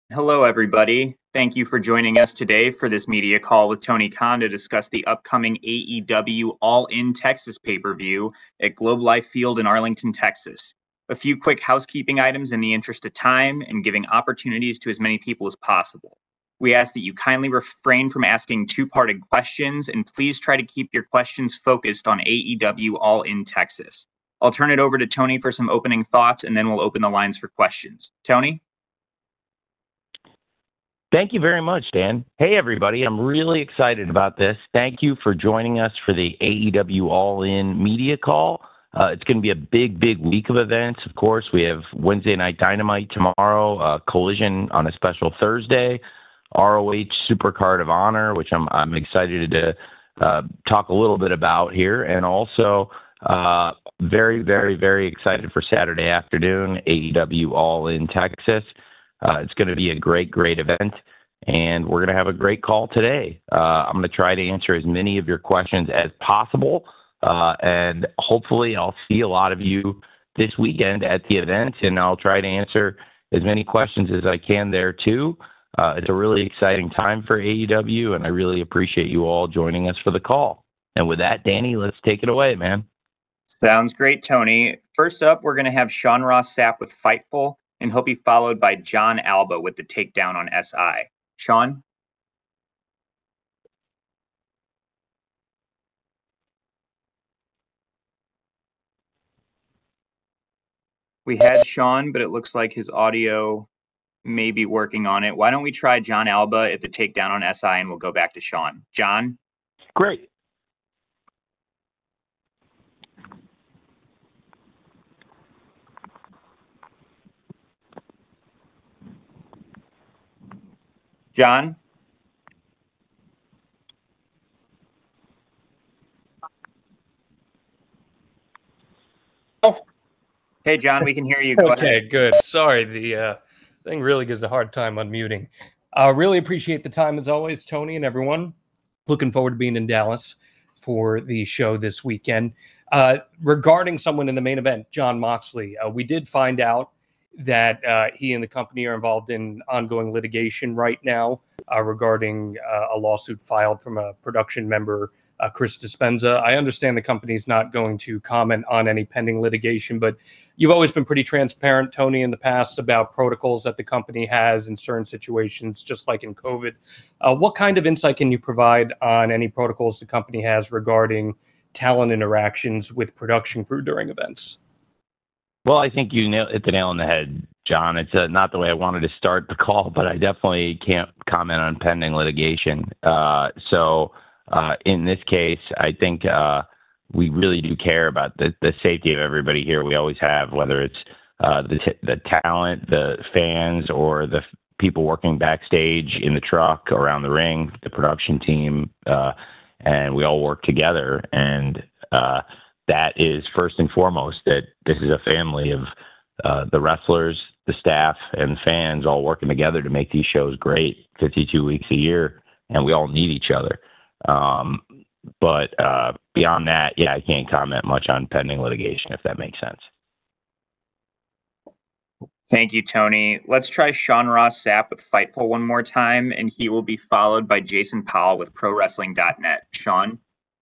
Hello, everybody. Thank you for joining us today for this media call with Tony Khan to discuss the upcoming AEW All In Texas pay per view at Globe Life Field in Arlington, Texas. A few quick housekeeping items in the interest of time and giving opportunities to as many people as possible. We ask that you kindly refrain from asking two-parted questions and please try to keep your questions focused on AEW All In Texas. I'll turn it over to Tony for some opening thoughts and then we'll open the lines for questions. Tony? Thank you very much, Dan. Hey, everybody. I'm really excited about this. Thank you for joining us for the AEW All In media call. It's going to be a big, big week of events. Of course, we have Wednesday Night Dynamite tomorrow, Collision on a special Thursday, ROH Supercard of Honor, which I'm excited to talk a little bit about here, and also very, very, very excited for Saturday afternoon, AEW All In Texas. It's going to be a great, great event, and we're going to have a great call today. I'm going to try to answer as many of your questions as possible, and hopefully I'll see a lot of you this weekend at the event, and I'll try to answer as many questions as I can there, too. It's a really exciting time for AEW, and I really appreciate you all joining us for the call. And with that, Danny, let's take it away, man. Sounds great, Tony. First up, we're going to have Sean Ross Sapp with Fightful, and he'll be followed by John Alba with the takedown on SI. Sean? We had Sean, but it looks like his audio may be working on it. Why don't we try John Alba at the takedown on SI, and we'll go back to Sean. John? Great. John? Hey, John, we can hear you. Go Okay, ahead. good. Sorry, the thing really gives a hard time unmuting. Really appreciate the time as always, Tony and everyone. Looking forward to being in Dallas for the show this weekend. Regarding someone in the main event, Jon Moxley, we did find out that he and the company are involved in ongoing litigation right now regarding a lawsuit filed from a production member, Chris Dispenza. I understand the company's not going to comment on any pending litigation, but you've always been pretty transparent, Tony, in the past about protocols that the company has in certain situations, just like in COVID. What kind of insight can you provide on any protocols the company has regarding talent interactions with production crew during events? Well, I think you hit the nail on the head, John. It's not the way I wanted to start the call, but I definitely can't comment on pending litigation. So in this case, I think we really do care about the safety of everybody here. We always have, whether it's the talent, the fans, or the people working backstage in the truck, around the ring, the production team, and we all work together. And that is first and foremost, that this is a family of the wrestlers, the staff, and fans all working together to make these shows great 52 weeks a year, and we all need each other. But beyond that, yeah, I can't comment much on pending litigation, if that makes sense. Thank you, Tony. Let's try Sean Ross Sapp with Fightful one more time, and he will be followed by Jason Powell with ProWrestling.net. Sean?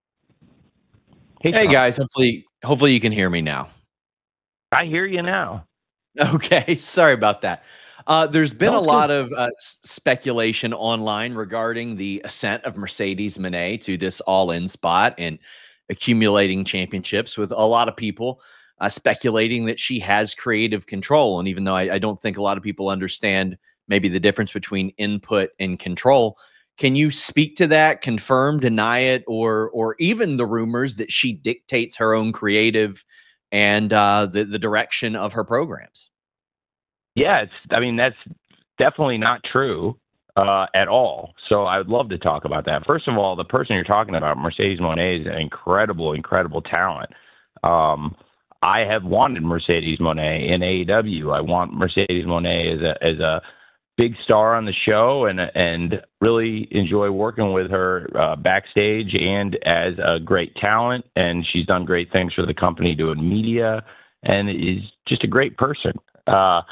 Hey guys, hopefully you can hear me now. I hear you now. Okay, sorry about that. There's been a lot of speculation online regarding the ascent of Mercedes Moné to this all-in spot and accumulating championships, with a lot of people speculating that she has creative control. And even though I don't think a lot of people understand maybe the difference between input and control, can you speak to that, confirm, deny it, or even the rumors that she dictates her own creative and the direction of her programs? Yeah, that's definitely not true at all. So I would love to talk about that. First of all, the person you're talking about, Mercedes Moné, is an incredible, incredible talent. I have wanted Mercedes Moné in AEW. I want Mercedes Moné as a big star on the show, and really enjoy working with her backstage and as a great talent. And she's done great things for the company doing media, and is just a great person.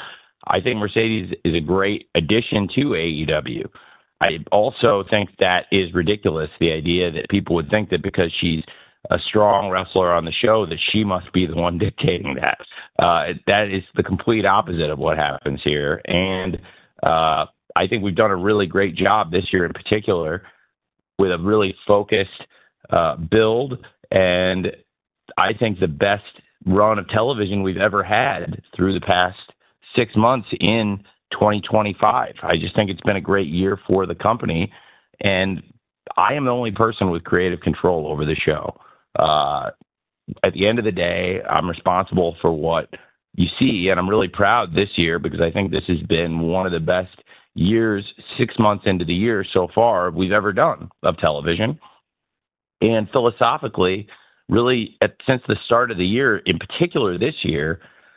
I think Mercedes is a great addition to AEW. I also think that is ridiculous, the idea that people would think that because she's a strong wrestler on the show that she must be the one dictating that. That is the complete opposite of what happens here. And I think we've done a really great job this year in particular with a really focused build, and I think the best run of television we've ever had through the past 6 months in 2025. I just think it's been a great year for the company, and I am the only person with creative control over the show. At the end of the day, I'm responsible for what you see, and I'm really proud this year because I think this has been one of the best years, 6 months into the year so far, we've ever done of television. And philosophically, really, since the start of the year, in particular this year,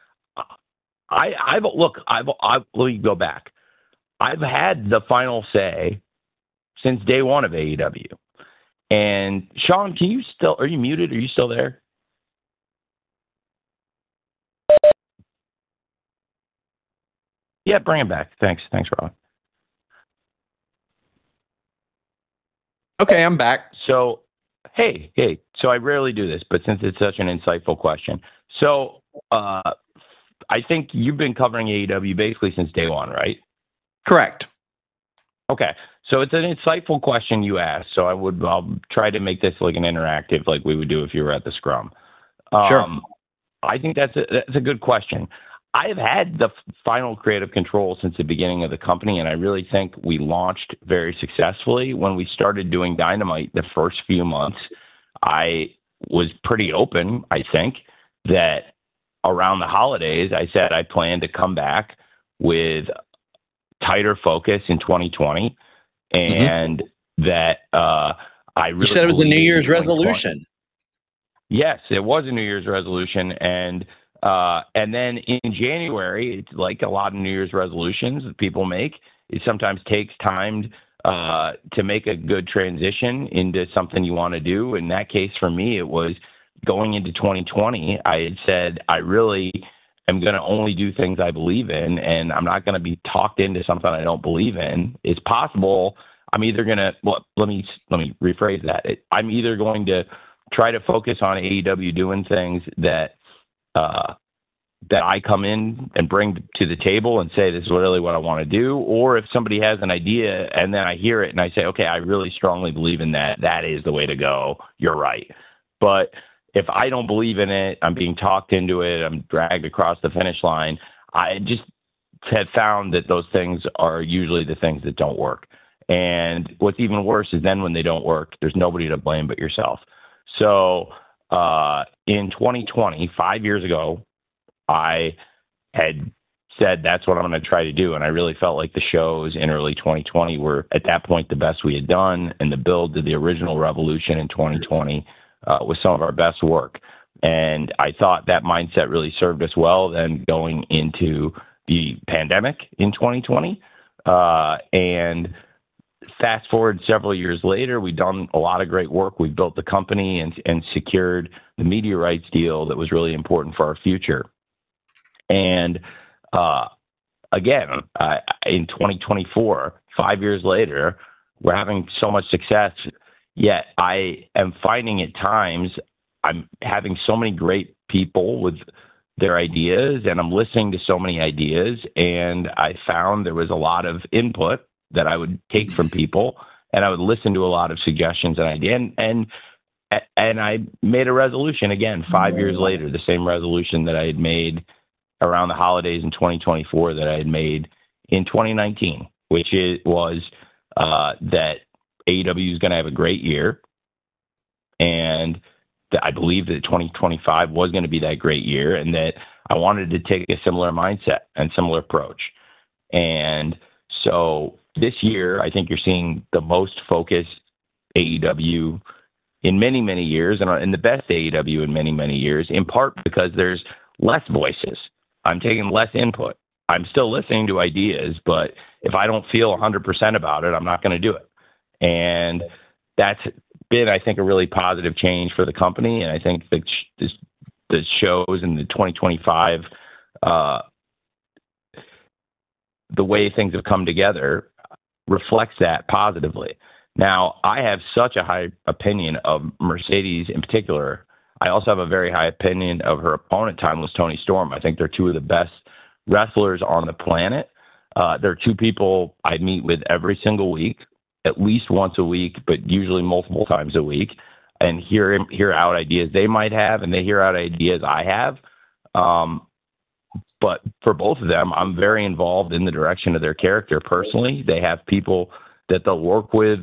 let me go back. I've had the final say since day one of AEW. And Sean, are you muted? Are you still there? Yeah, bring him back. Thanks, Rob. Okay, I'm back. So, hey. So I rarely do this, but since it's such an insightful question. So, I think you've been covering AEW basically since day one, right? Correct. Okay. So it's an insightful question you asked. So I'll try to make this like an interactive, like we would do if you were at the scrum. Sure. I think that's a good question. I've had the final creative control since the beginning of the company, and I really think we launched very successfully. When we started doing Dynamite the first few months, I was pretty open, I think, that around the holidays, I said I plan to come back with tighter focus in 2020, and that I really. You said it was a New Year's resolution. Yes, it was a New Year's resolution, and then in January, it's like a lot of New Year's resolutions that people make. It sometimes takes time to make a good transition into something you want to do. In that case, for me, it was going into 2020. I had said I really am going to only do things I believe in, and I'm not going to be talked into something I don't believe in. It's possible I'm either going to. Well, let me rephrase that. I'm either going to try to focus on AEW doing things that I come in and bring to the table and say, this is really what I want to do. Or if somebody has an idea and then I hear it and I say, okay, I really strongly believe in that. That is the way to go. You're right. But if I don't believe in it, I'm being talked into it, I'm dragged across the finish line. I just have found that those things are usually the things that don't work. And what's even worse is then when they don't work, there's nobody to blame but yourself. So in 2020, 5 years ago, I had said that's what I'm going to try to do. And I really felt like the shows in early 2020 were at that point the best we had done. And the build to the original Revolution in 2020 was some of our best work. And I thought that mindset really served us well then going into the pandemic in 2020. And fast forward several years later, we've done a lot of great work. We've built the company and secured the media rights deal that was really important for our future. And again, in 2024, 5 years later, we're having so much success, yet I am finding at times I'm having so many great people with their ideas, and I'm listening to so many ideas, and I found there was a lot of input that I would take from people, and I would listen to a lot of suggestions and ideas, and I made a resolution again 5 years later, the same resolution that I had made around the holidays in 2024 that I had made in 2019, which was that AEW is going to have a great year, and that I believe that 2025 was going to be that great year, and that I wanted to take a similar mindset and similar approach. And so this year, I think you're seeing the most focused AEW in many, many years, and the best AEW in many, many years, in part because there's less voices. I'm taking less input. I'm still listening to ideas, but if I don't feel 100% about it, I'm not going to do it. And that's been, I think, a really positive change for the company. And I think the shows in the 2025 the way things have come together reflects that positively. Now, I have such a high opinion of Mercedes in particular. I also have a very high opinion of her opponent, Timeless Toni Storm. I think they're two of the best wrestlers on the planet. They're two people I meet with every single week, at least once a week, but usually multiple times a week, and hear out ideas they might have, and they hear out ideas I have. But for both of them, I'm very involved in the direction of their character personally. They have people that they'll work with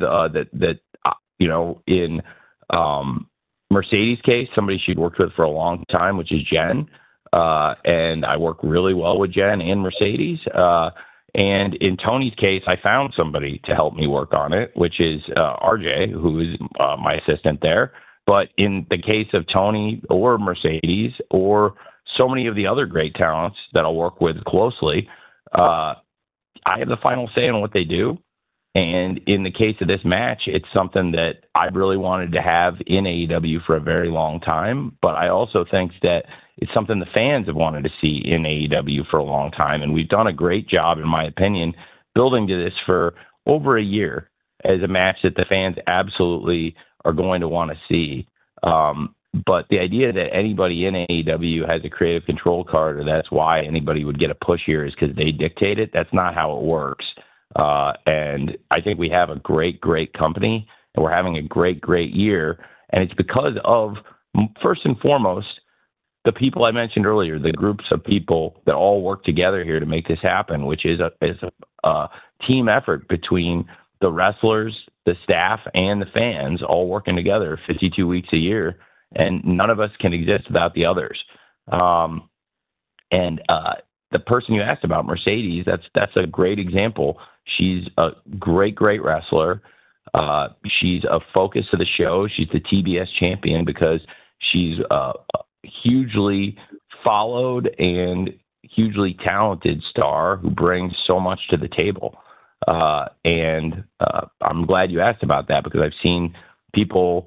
in Mercedes' case, somebody she'd worked with for a long time, which is Jen. And I work really well with Jen and Mercedes. And in Tony's case, I found somebody to help me work on it, which is RJ, who is my assistant there. But in the case of Tony or Mercedes or so many of the other great talents that I'll work with closely, I have the final say on what they do. And in the case of this match, it's something that I really wanted to have in AEW for a very long time. But I also think that it's something the fans have wanted to see in AEW for a long time. And we've done a great job, in my opinion, building to this for over a year as a match that the fans absolutely are going to want to see. But the idea that anybody in AEW has a creative control card, or that's why anybody would get a push here, is because they dictate it, that's not how it works. And I think we have a great, great company, and we're having a great, great year. And it's because of, first and foremost, the people I mentioned earlier, the groups of people that all work together here to make this happen, which is a team effort between the wrestlers, the staff, and the fans all working together 52 weeks a year. And none of us can exist without the others. The person you asked about, Mercedes, that's a great example. She's a great, great wrestler. She's a focus of the show. She's the TBS champion because she's a hugely followed and hugely talented star who brings so much to the table. I'm glad you asked about that, because I've seen people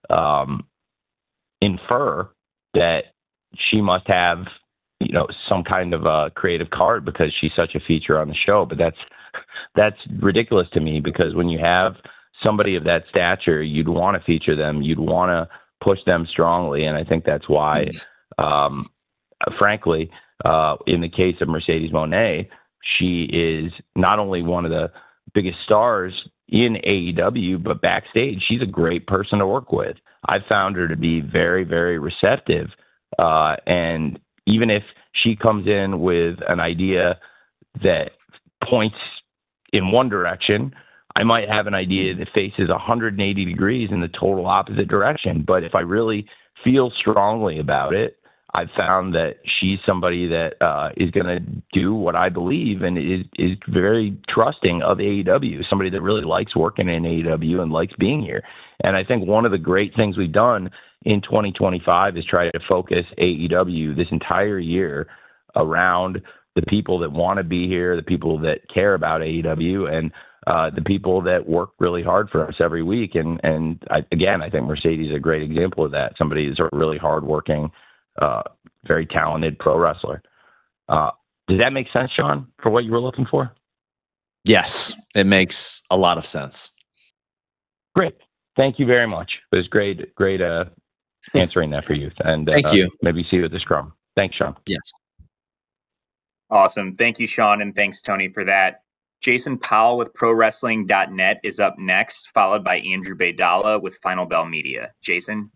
infer that she must have, some kind of a creative card because she's such a feature on the show. But that's ridiculous to me, because when you have somebody of that stature, you'd want to feature them. You'd want to push them strongly. And I think that's why, frankly, in the case of Mercedes Moné, she is not only one of the biggest stars in AEW, but backstage, she's a great person to work with. I found her to be very, very receptive. And even if she comes in with an idea that points in one direction, I might have an idea that faces 180 degrees in the total opposite direction. But if I really feel strongly about it, I've found that she's somebody that is going to do what I believe and is very trusting of AEW, somebody that really likes working in AEW and likes being here. And I think one of the great things we've done in 2025 is try to focus AEW this entire year around the people that want to be here, the people that care about AEW, and the people that work really hard for us every week. And I think Mercedes is a great example of that. Somebody who's a really hardworking, very talented pro wrestler. Does that make sense, Sean, for what you were looking for? Yes, it makes a lot of sense. Great. Thank you very much. It was great answering that for you. And thank you. Maybe see you at the Scrum. Thanks, Sean. Yes. Awesome. Thank you, Sean. And thanks, Tony, for that. Jason Powell with ProWrestling.net is up next, followed by Andrew Baydala with Final Bell Media. Jason?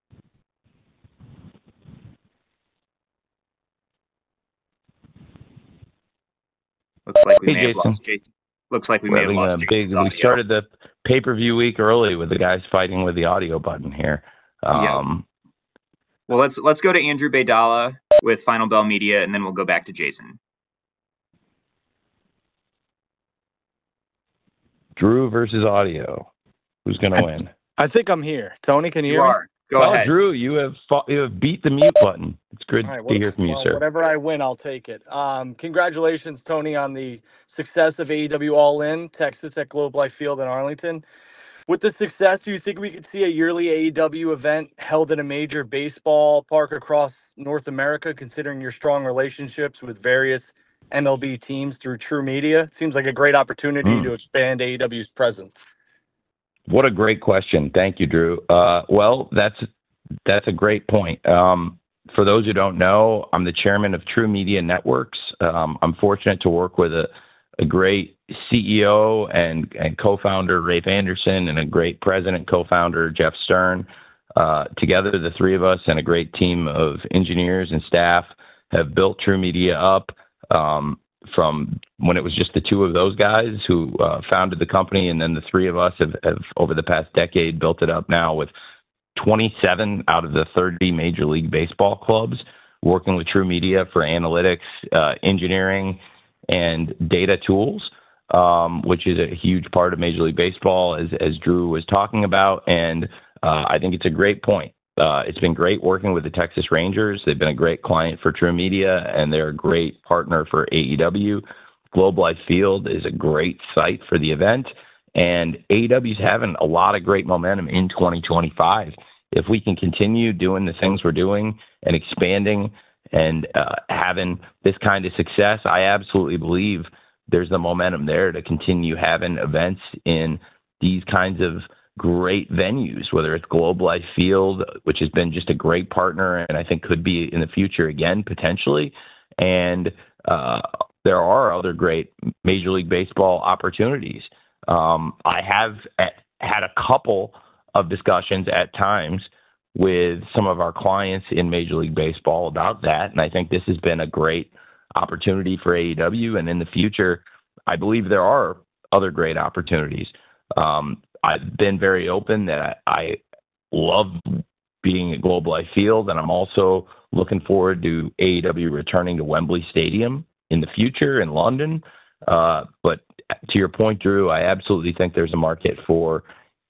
Looks like we may have lost Jason. Looks like we may have lost Jason's audio. We started the pay-per-view week early with the guys fighting with the audio button here. Well, let's go to Andrew Baydala with Final Bell Media, and then we'll go back to Jason. Drew versus audio. Who's going to win? I think I'm here. Tony, can you hear me? Go ahead. Drew, you have beat the mute button. It's good to hear from you, sir. Whatever I win, I'll take it. Congratulations, Tony, on the success of AEW All In Texas at Globe Life Field in Arlington. With the success, do you think we could see a yearly AEW event held in a major baseball park across North America, considering your strong relationships with various MLB teams through True Media? It seems like a great opportunity to expand AEW's presence. What a great question. Thank you, Drew. Well, that's a great point. For those who don't know, I'm the chairman of True Media Networks. I'm fortunate to work with a great CEO and co-founder, Rafe Anderson, and a great president, co-founder, Jeff Stern. Together, the three of us and a great team of engineers and staff have built True Media up from when it was just the two of those guys who founded the company, and then the three of us have over the past decade built it up now with 27 out of the 30 Major League Baseball clubs working with True Media for analytics, engineering, and data tools, which is a huge part of Major League Baseball, as Drew was talking about. And I think it's a great point. It's been great working with the Texas Rangers. They've been a great client for True Media, and they're a great partner for AEW. Globe Life Field is a great site for the event, and AEW is having a lot of great momentum in 2025. If we can continue doing the things we're doing and expanding and having this kind of success, I absolutely believe there's the momentum there to continue having events in these kinds of great venues, whether it's Globe Life Field, which has been just a great partner and I think could be in the future again, potentially. And there are other great Major League Baseball opportunities. I have had a couple of discussions at times with some of our clients in Major League Baseball about that. And I think this has been a great opportunity for AEW. And in the future, I believe there are other great opportunities. I've been very open that I love being at Globe Life Field, and I'm also looking forward to AEW returning to Wembley Stadium in the future in London. But to your point, Drew, I absolutely think there's a market for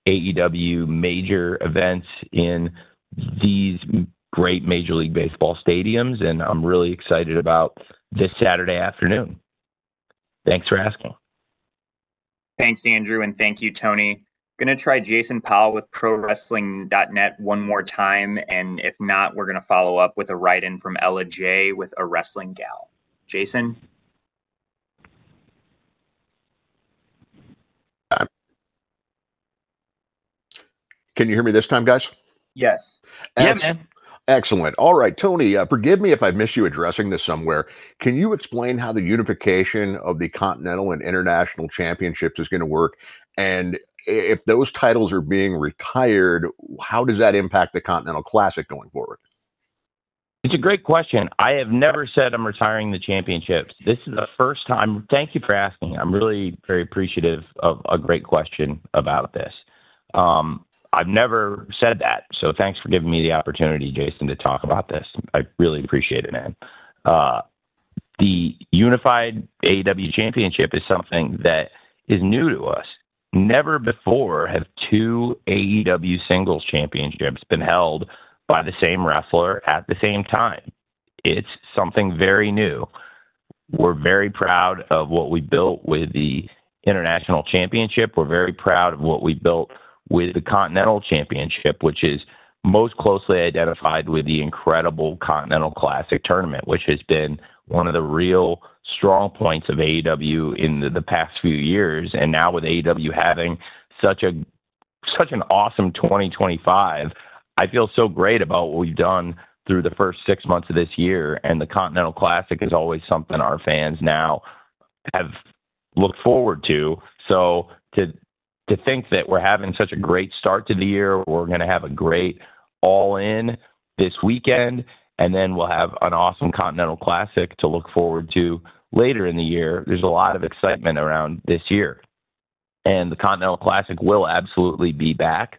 AEW major events in these great Major League Baseball stadiums, and I'm really excited about this Saturday afternoon. Thanks for asking. Thanks, Andrew, and thank you, Tony. Going to try Jason Powell with ProWrestling.net one more time, and if not, we're going to follow up with a write-in from Ella J with A Wrestling Gal. Jason? Can you hear me this time, guys? Yes. Yeah, man. Excellent. All right, Tony, forgive me if I've missed you addressing this somewhere. Can you explain how the unification of the Continental and International Championships is going to work? And if those titles are being retired, how does that impact the Continental Classic going forward? It's a great question. I have never said I'm retiring the championships. This is the first time. Thank you for asking. I'm really very appreciative of a great question about this. I've never said that. So thanks for giving me the opportunity, Jason, to talk about this. I really appreciate it, man. The unified AEW championship is something that is new to us. Never before have two AEW singles championships been held by the same wrestler at the same time. It's something very new. We're very proud of what we built with the International Championship. We're very proud of what we built with the Continental Championship, which is most closely identified with the incredible Continental Classic tournament, which has been one of the real strong points of AEW in the past few years. And now with AEW having such an awesome 2025, I feel so great about what we've done through the first 6 months of this year. And the Continental Classic is always something our fans now have looked forward to. So to think that we're having such a great start to the year, we're going to have a great all-in this weekend, and then we'll have an awesome Continental Classic to look forward to later in the year. There's a lot of excitement around this year, and the Continental Classic will absolutely be back.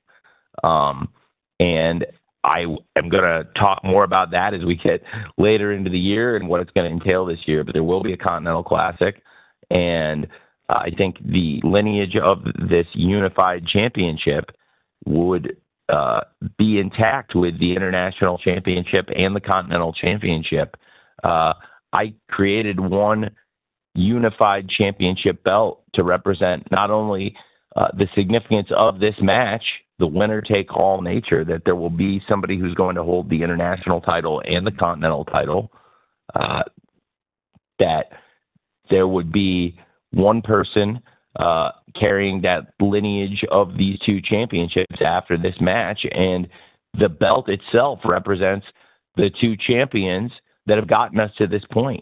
And I am going to talk more about that as we get later into the year and what it's going to entail this year, but there will be a Continental Classic, and I think the lineage of this unified championship would be intact with the International Championship and the Continental Championship. I created one unified championship belt to represent not only the significance of this match, the winner-take-all nature, that there will be somebody who's going to hold the international title and the continental title, that there would be one person carrying that lineage of these two championships after this match, and the belt itself represents the two champions that have gotten us to this point.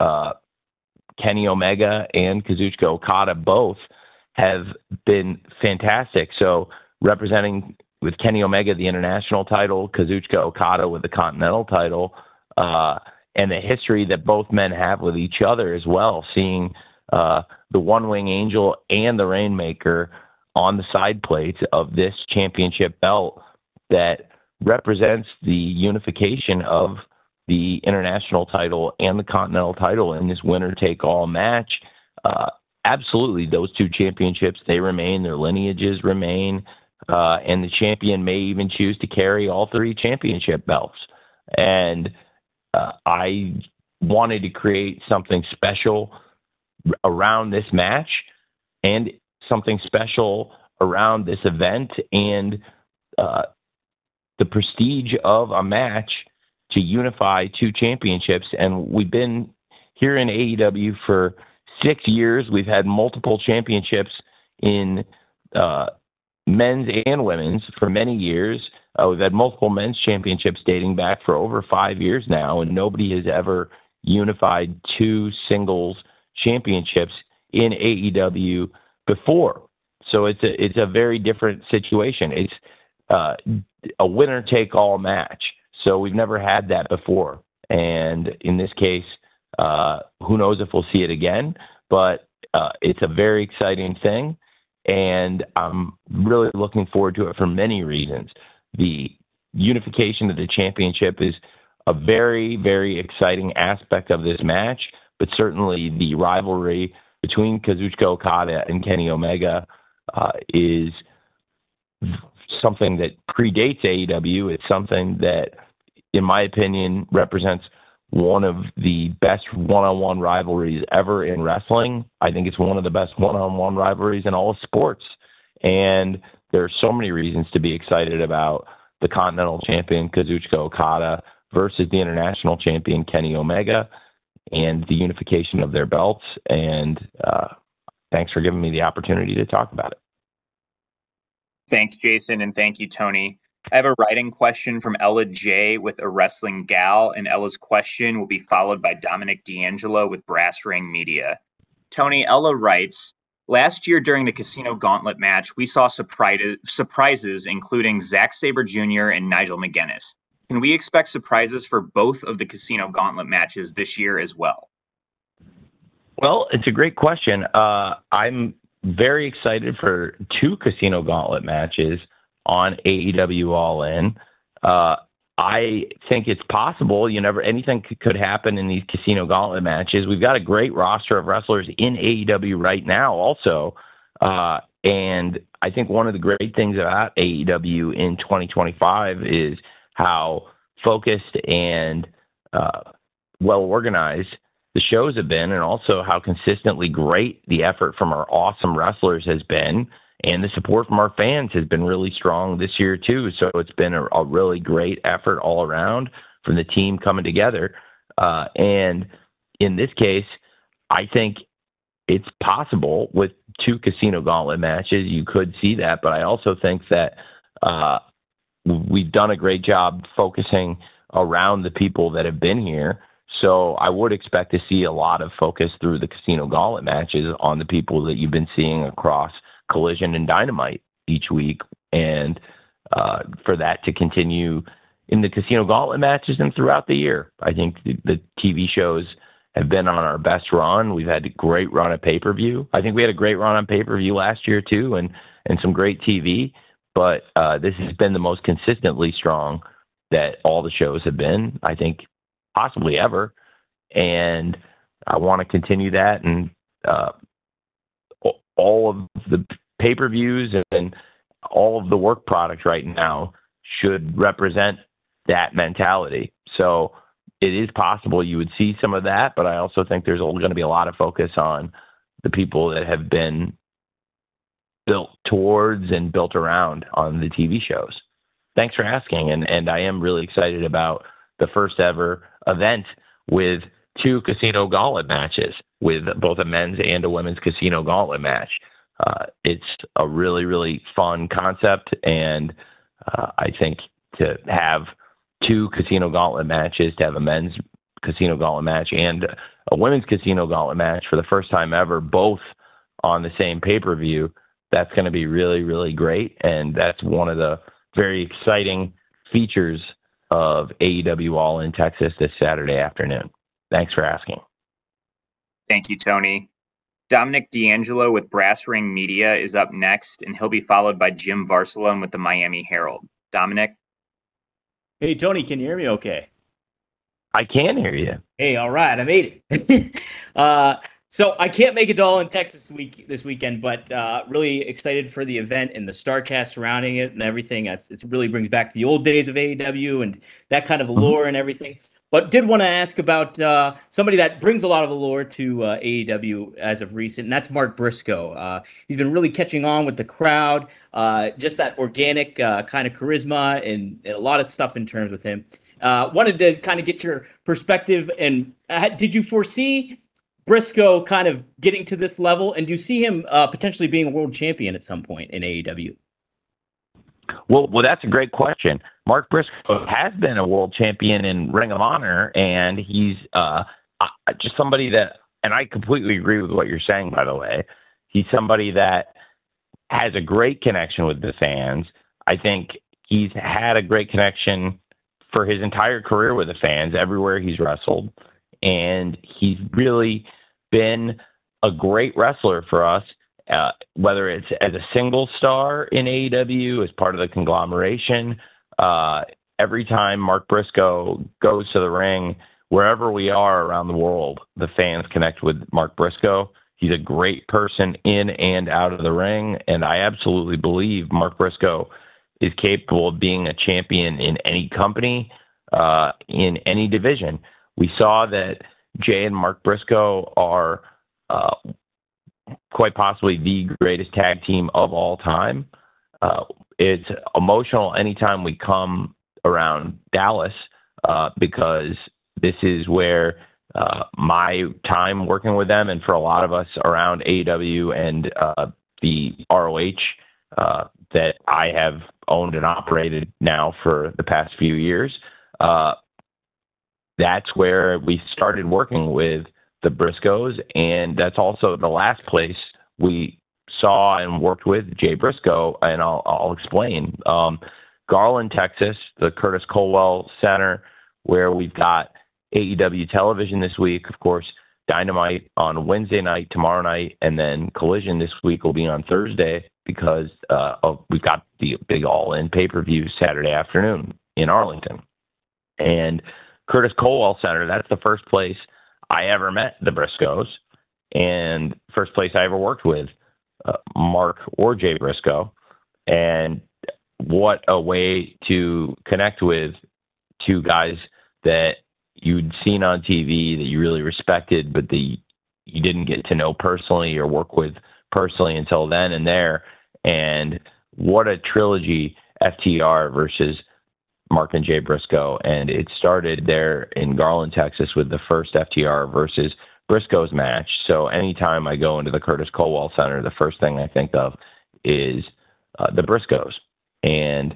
Kenny Omega and Kazuchika Okada both have been fantastic. So representing with Kenny Omega the international title, Kazuchika Okada with the continental title, and the history that both men have with each other as well, seeing the One-Wing Angel and the Rainmaker on the side plates of this championship belt that represents the unification of the international title and the continental title in this winner-take-all match. Absolutely, those two championships, they remain, their lineages remain, and the champion may even choose to carry all three championship belts. And I wanted to create something special around this match and something special around this event and the prestige of a match to unify two championships. And we've been here in AEW for 6 years. We've had multiple championships in men's and women's for many years. We've had multiple men's championships dating back for over 5 years now, and nobody has ever unified two singles championships in AEW before. So it's a very different situation. It's a winner-take-all match. So we've never had that before. And in this case, who knows if we'll see it again, but it's a very exciting thing. And I'm really looking forward to it for many reasons. The unification of the championship is a very, very exciting aspect of this match, but certainly the rivalry between Kazuchika Okada and Kenny Omega is something that predates AEW. It's something that, in my opinion, represents one of the best one-on-one rivalries ever in wrestling. I think it's one of the best one-on-one rivalries in all of sports. And there are so many reasons to be excited about the Continental Champion Kazuchika Okada versus the International Champion Kenny Omega and the unification of their belts. And thanks for giving me the opportunity to talk about it. Thanks, Jason, and thank you, Tony. I have a writing question from Ella J with A Wrestling Gal, and Ella's question will be followed by Dominic D'Angelo with Brass Ring Media. Tony, Ella writes, last year during the Casino Gauntlet match, we saw surprises including Zack Sabre Jr. and Nigel McGuinness. Can we expect surprises for both of the Casino Gauntlet matches this year as well? Well, it's a great question. I'm very excited for two Casino Gauntlet matches on AEW All In. I think it's possible. Anything could happen in these Casino Gauntlet matches. We've got a great roster of wrestlers in AEW right now also. And I think one of the great things about AEW in 2025 is how focused and well organized the shows have been, and also how consistently great the effort from our awesome wrestlers has been. And the support from our fans has been really strong this year, too. So it's been a really great effort all around from the team coming together. And in this case, I think it's possible with two Casino Gauntlet matches, you could see that. But I also think that we've done a great job focusing around the people that have been here. So I would expect to see a lot of focus through the Casino Gauntlet matches on the people that you've been seeing across Collision and Dynamite each week, and for that to continue in the Casino Gauntlet matches and throughout the year. I think the TV shows have been on our best run. We've had a great run at pay-per-view. I think we had a great run on pay-per-view last year too, and some great TV, but this has been the most consistently strong that all the shows have been, I think, possibly ever. And I want to continue that, and all of the pay-per-views and all of the work product right now should represent that mentality. So it is possible you would see some of that, but I also think there's going to be a lot of focus on the people that have been built towards and built around on the TV shows. Thanks for asking. And I am really excited about the first ever event with 2 casino gauntlet matches with both a men's and a women's casino gauntlet match. It's a really, really fun concept, and I think to have 2 casino gauntlet matches, to have a men's casino gauntlet match and a women's casino gauntlet match for the first time ever, both on the same pay-per-view, that's going to be really, really great. And that's one of the very exciting features of AEW All In Texas this Saturday afternoon. Thanks for asking. Thank you, Tony. Dominic D'Angelo with Brass Ring Media is up next, and he'll be followed by Jim Varsalone with the Miami Herald. Dominic? Hey, Tony, can you hear me okay? I can hear you. Hey, all right, I made it. So I can't make it all in Texas this weekend, but really excited for the event and the StarCast surrounding it and everything. It really brings back the old days of AEW and that kind of allure and everything. But did want to ask about somebody that brings a lot of allure to AEW as of recent, and that's Mark Briscoe. He's been really catching on with the crowd, just that organic kind of charisma and a lot of stuff in terms with him. Wanted to kind of get your perspective, and did you foresee Briscoe kind of getting to this level, and do you see him potentially being a world champion at some point in AEW? Well, that's a great question. Mark Briscoe has been a world champion in Ring of Honor, and he's just somebody that, and I completely agree with what you're saying, by the way. He's somebody that has a great connection with the fans. I think he's had a great connection for his entire career with the fans everywhere he's wrestled, and he's really been a great wrestler for us, whether it's as a single star in AEW, as part of the conglomeration. Every time Mark Briscoe goes to the ring, wherever we are around the world, the fans connect with Mark Briscoe. He's a great person in and out of the ring, and I absolutely believe Mark Briscoe is capable of being a champion in any company, in any division. We saw that Jay and Mark Briscoe are quite possibly the greatest tag team of all time. It's emotional anytime we come around Dallas, because this is where my time working with them, and for a lot of us around AEW and the ROH that I have owned and operated now for the past few years, that's where we started working with the Briscoes, and that's also the last place we saw and worked with Jay Briscoe, and I'll explain. Garland, Texas, the Curtis Colwell Center, where we've got AEW television this week, of course, Dynamite on Wednesday night, tomorrow night, and then Collision this week will be on Thursday, because we've got the big all-in pay-per-view Saturday afternoon in Arlington. And Curtis Colwell Center, that's the first place I ever met the Briscoes, and first place I ever worked with Mark or Jay Briscoe. And what a way to connect with two guys that you'd seen on TV that you really respected, but you didn't get to know personally or work with personally until then and there. And what a trilogy, FTR versus Mark and Jay Briscoe. And it started there in Garland, Texas with the first FTR versus Briscoes match. So anytime I go into the Curtis Colwell Center, the first thing I think of is the Briscoes. And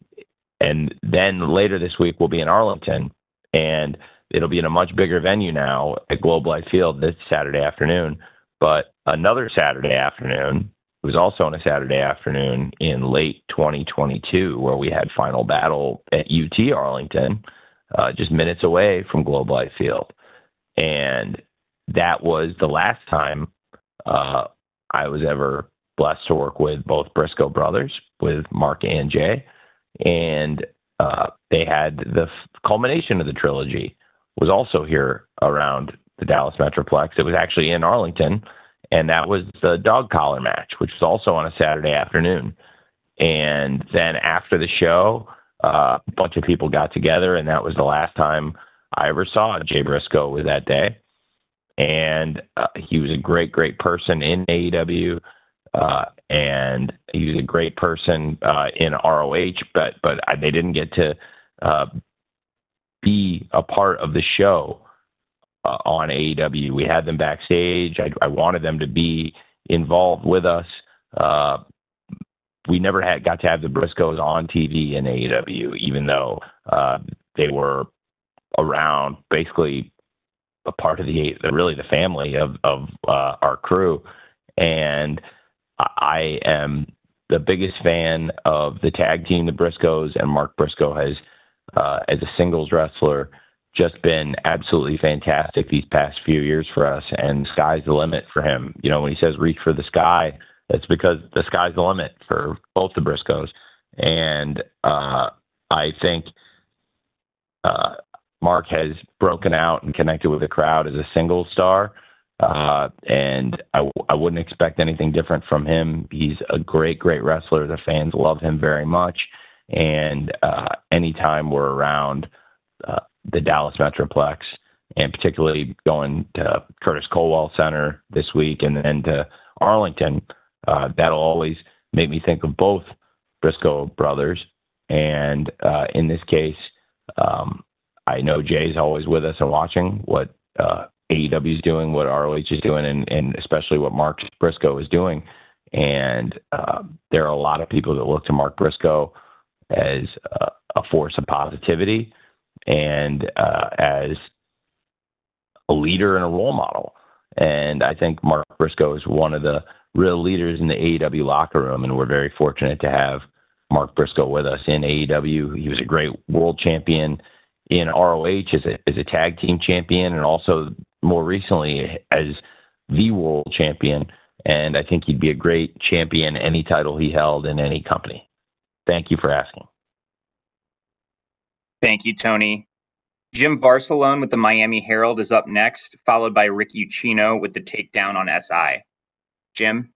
then later this week we'll be in Arlington, and it'll be in a much bigger venue now at Globe Life Field this Saturday afternoon. But another Saturday afternoon, it was also on a Saturday afternoon in late 2022, where we had Final Battle at UT Arlington, just minutes away from Globe Life Field. And that was the last time I was ever blessed to work with both Briscoe brothers, with Mark and Jay. And they had the culmination of the trilogy was also here around the Dallas Metroplex. It was actually in Arlington, and that was the dog collar match, which was also on a Saturday afternoon. And then after the show, a bunch of people got together, and that was the last time I ever saw Jay Briscoe was that day. And he was a great, great person in AEW, and he was a great person in ROH, but they didn't get to be a part of the show on AEW. We had them backstage. I wanted them to be involved with us. We never got to have the Briscoes on TV in AEW, even though they were around, basically a part of the family of our crew. And I am the biggest fan of the tag team, the Briscoes, and Mark Briscoe has, as a singles wrestler, just been absolutely fantastic these past few years for us, and sky's the limit for him. You know, when he says reach for the sky, that's because the sky's the limit for both the Briscoes. And I think Mark has broken out and connected with the crowd as a single star. And I wouldn't expect anything different from him. He's a great, great wrestler. The fans love him very much. And anytime we're around the Dallas Metroplex, and particularly going to Curtis Colwell Center this week and then to Arlington, that'll always make me think of both Briscoe brothers. And in this case, I know Jay's always with us and watching what AEW is doing, what ROH is doing, and especially what Mark Briscoe is doing. And there are a lot of people that look to Mark Briscoe as a force of positivity and as a leader and a role model. And I think Mark Briscoe is one of the real leaders in the AEW locker room, and we're very fortunate to have Mark Briscoe with us in AEW. He was a great world champion in ROH as a tag team champion, and also more recently as the world champion. And I think he'd be a great champion any title he held in any company. Thank you for asking. Thank you, Tony. Jim Varsalone with the Miami Herald is up next, followed by Rick Ucchino with the Takedown on SI. Jim?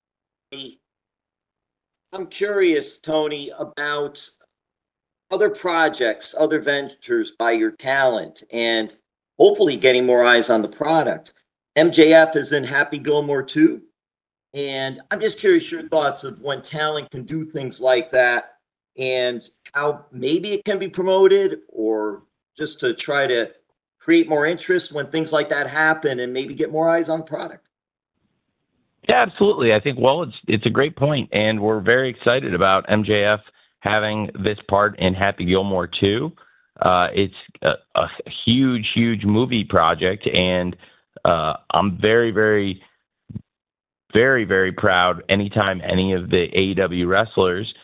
I'm curious, Tony, about other projects, other ventures by your talent, and hopefully getting more eyes on the product. MJF is in Happy Gilmore too. And I'm just curious your thoughts of when talent can do things like that and how maybe it can be promoted, or just to try to create more interest when things like that happen and maybe get more eyes on the product. Yeah, absolutely. I think, well, it's a great point, and we're very excited about MJF having this part in Happy Gilmore 2. It's a huge, huge movie project, and I'm very, very, very, very proud anytime any of the AEW wrestlers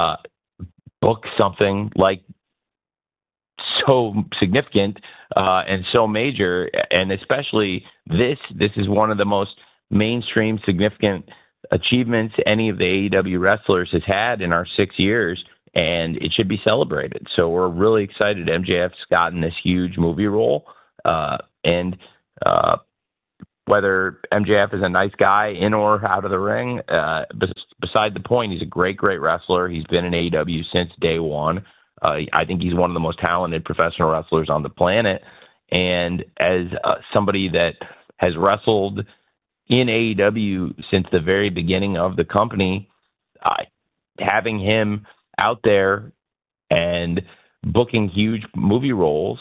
book something like so significant and so major, and especially this is one of the most mainstream significant achievements any of the AEW wrestlers has had in our 6 years, and it should be celebrated. So we're really excited MJF's gotten this huge movie role, and whether MJF is a nice guy in or out of the ring, beside the point, he's a great, great wrestler. He's been in AEW since day one. I think he's one of the most talented professional wrestlers on the planet. And as somebody that has wrestled in AEW since the very beginning of the company, having him out there and booking huge movie roles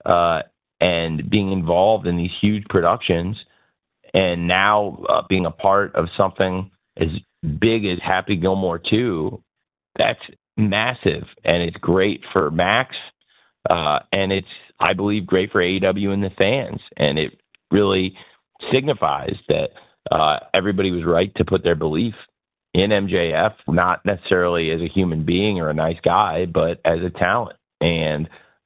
and being involved in these huge productions, and now being a part of something as big as Happy Gilmore 2, that's massive. And it's great for Max. And it's, I believe, great for AEW and the fans. And it really signifies that everybody was right to put their belief in MJF, not necessarily as a human being or a nice guy, but as a talent. And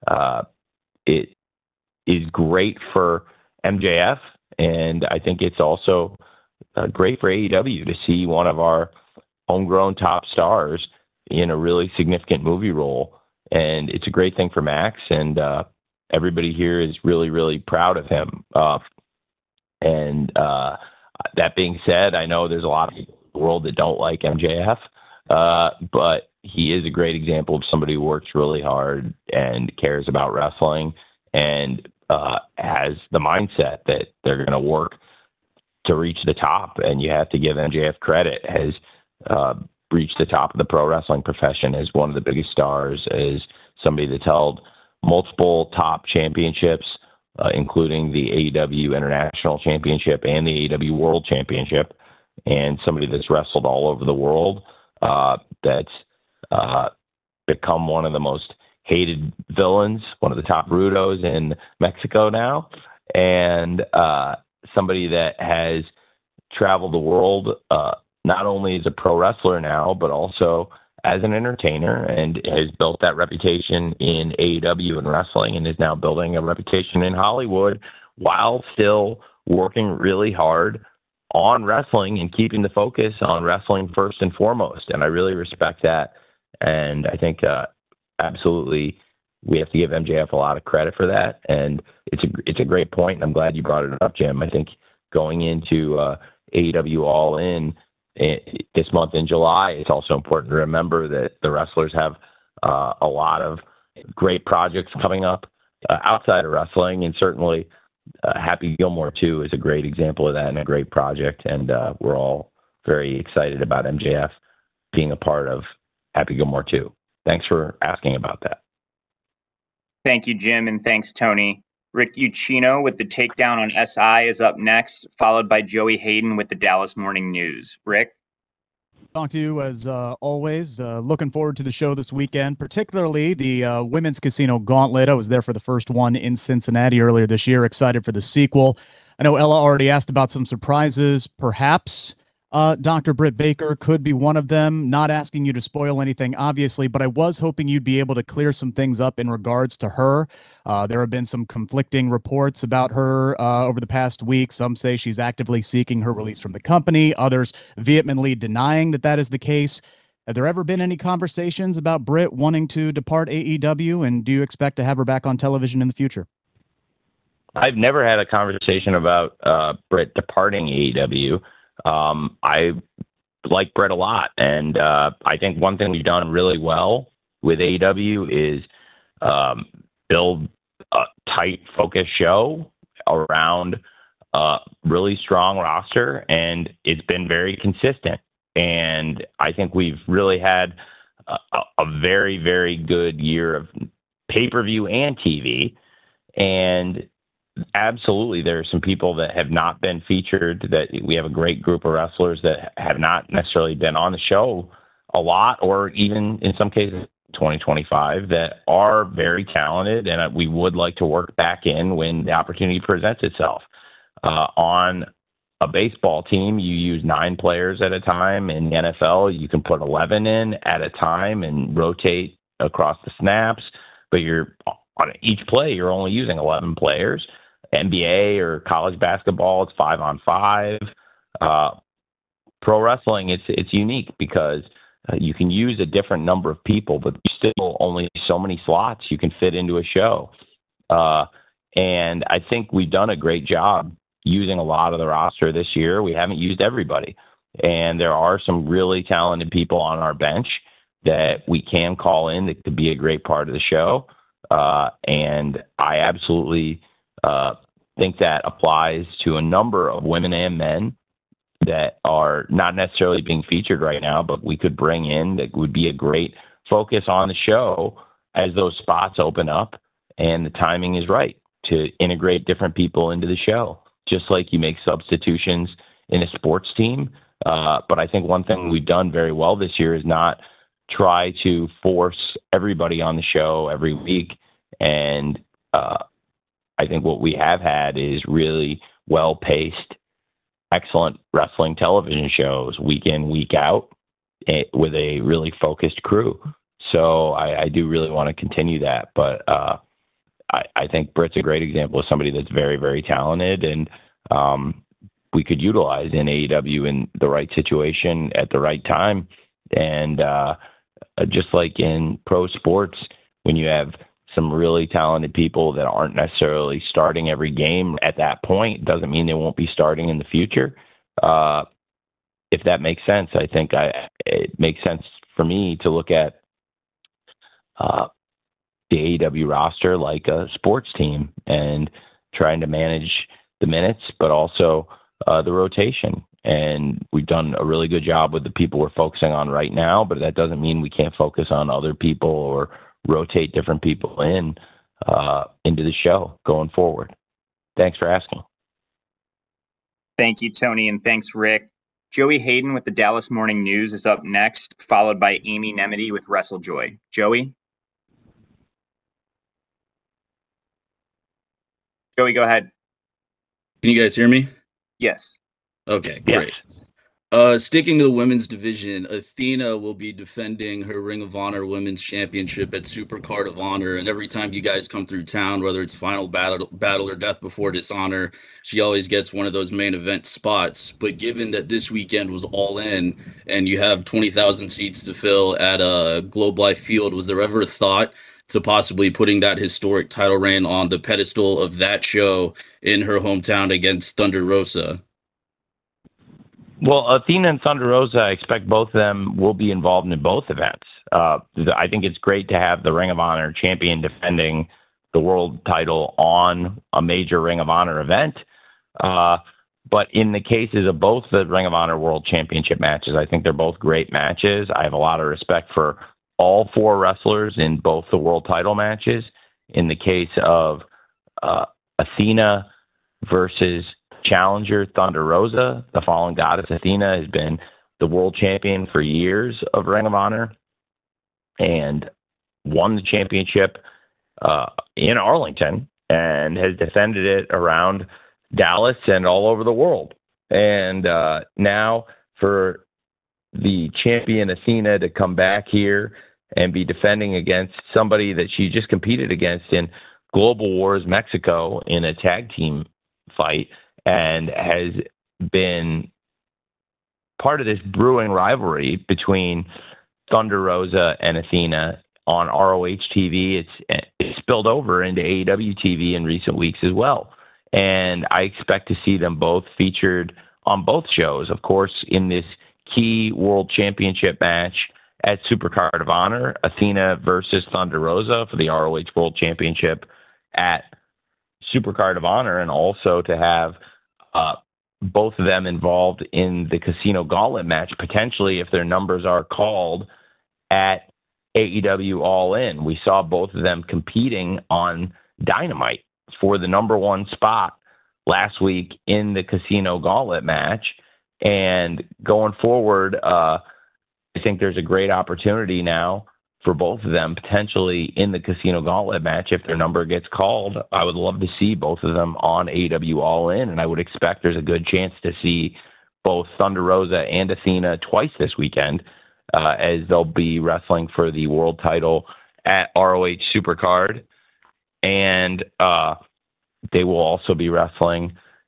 it is great for MJF. And I think it's also great for AEW to see one of our homegrown top stars in a really significant movie role. And it's a great thing for Max. And everybody here is really, really proud of him. And that being said, I know there's a lot of people in the world that don't like MJF, but he is a great example of somebody who works really hard and cares about wrestling and has the mindset that they're going to work to reach the top. And you have to give MJF credit, has reached the top of the pro wrestling profession as one of the biggest stars, as somebody that's held multiple top championships, including the AEW International Championship and the AEW World Championship, and somebody that's wrestled all over the world, that's become one of the most hated villains, one of the top rudos in Mexico now, and somebody that has traveled the world, not only as a pro wrestler now, but also as an entertainer, and has built that reputation in AEW and wrestling, and is now building a reputation in Hollywood while still working really hard on wrestling and keeping the focus on wrestling first and foremost. And I really respect that. And I think absolutely we have to give MJF a lot of credit for that. And it's a great point. I'm glad you brought it up, Jim. I think going into AEW All In this month in July, it's also important to remember that the wrestlers have a lot of great projects coming up outside of wrestling, and certainly Happy Gilmore 2 is a great example of that and a great project, and we're all very excited about MJF being a part of Happy Gilmore 2. Thanks for asking about that. Thank you, Jim, and thanks, Tony. Rick Ucchino with the takedown on SI is up next, followed by Joey Hayden with the Dallas Morning News. Rick? Talk to you as always. Looking forward to the show this weekend, particularly the Women's Casino Gauntlet. I was there for the first one in Cincinnati earlier this year. Excited for the sequel. I know Ella already asked about some surprises. Perhaps Dr. Britt Baker could be one of them. Not asking you to spoil anything, obviously, but I was hoping you'd be able to clear some things up in regards to her. There have been some conflicting reports about her over the past week. Some say she's actively seeking her release from the company. Others vehemently denying that that is the case. Have there ever been any conversations about Britt wanting to depart AEW, and do you expect to have her back on television in the future? I've never had a conversation about Britt departing AEW. I like Britt a lot, and I think one thing we've done really well with AEW is build a tight, focused show around a really strong roster, and it's been very consistent. And I think we've really had a very, very good year of pay-per-view and TV, and absolutely, there are some people that have not been featured, that we have a great group of wrestlers that have not necessarily been on the show a lot, or even in some cases 2025, that are very talented, and we would like to work back in when the opportunity presents itself. On a baseball team, you use 9 players at a time. In the NFL, you can put 11 in at a time and rotate across the snaps, but you're on each play, you're only using 11 players. NBA or college basketball, it's 5-on-5. Pro wrestling, it's unique because you can use a different number of people, but still only so many slots you can fit into a show. And I think we've done a great job using a lot of the roster this year. We haven't used everybody, and there are some really talented people on our bench that we can call in that could be a great part of the show. And I absolutely think that applies to a number of women and men that are not necessarily being featured right now, but we could bring in that would be a great focus on the show as those spots open up and the timing is right to integrate different people into the show, just like you make substitutions in a sports team. But I think one thing we've done very well this year is not try to force everybody on the show every week. And I think what we have had is really well-paced, excellent wrestling television shows week in, week out with a really focused crew. So I do really want to continue that. But I think Britt's a great example of somebody that's very, very talented, and we could utilize in AEW in the right situation at the right time. And just like in pro sports, when you have some really talented people that aren't necessarily starting every game at that point, doesn't mean they won't be starting in the future. If that makes sense, I think it makes sense for me to look at the AEW roster like a sports team and trying to manage the minutes, but also the rotation. And we've done a really good job with the people we're focusing on right now, but that doesn't mean we can't focus on other people or rotate different people into the show going forward. Thanks for asking. Thank you, Tony, and thanks, Rick. Joey Hayden with the Dallas Morning News is up next, followed by Amy Nemedy with WrestleJoy. Joey? Joey, go ahead. Can you guys hear me? Yes. Okay, Yes. great. Sticking to the women's division, Athena will be defending her Ring of Honor Women's Championship at Supercard of Honor. And every time you guys come through town, whether it's Final Battle or Death Before Dishonor, she always gets one of those main event spots. But given that this weekend was All In and you have 20,000 seats to fill at Globe Life Field, was there ever a thought to possibly putting that historic title reign on the pedestal of that show in her hometown against Thunder Rosa? Well, Athena and Thunder Rosa, I expect both of them will be involved in both events. I think it's great to have the Ring of Honor champion defending the world title on a major Ring of Honor event. But in the cases of both the Ring of Honor World Championship matches, I think they're both great matches. I have a lot of respect for all four wrestlers in both the world title matches. In the case of Athena versus challenger Thunder Rosa, the fallen goddess Athena has been the world champion for years of Ring of Honor and won the championship in Arlington and has defended it around Dallas and all over the world. And now for the champion Athena to come back here and be defending against somebody that she just competed against in Global Wars Mexico in a tag team fight and has been part of this brewing rivalry between Thunder Rosa and Athena on ROH TV. It's spilled over into AEW TV in recent weeks as well. And I expect to see them both featured on both shows, of course, in this key world championship match at Supercard of Honor, Athena versus Thunder Rosa for the ROH World Championship at Supercard of Honor, and also to have both of them involved in the Casino Gauntlet match, potentially if their numbers are called at AEW All In. We saw both of them competing on Dynamite for the number one spot last week in the Casino Gauntlet match. And going forward, I think there's a great opportunity now for both of them potentially in the Casino Gauntlet match. If their number gets called, I would love to see both of them on AEW All In, and I would expect there's a good chance to see both Thunder Rosa and Athena twice this weekend, as they'll be wrestling for the world title at ROH Supercard, and they will also be wrestling,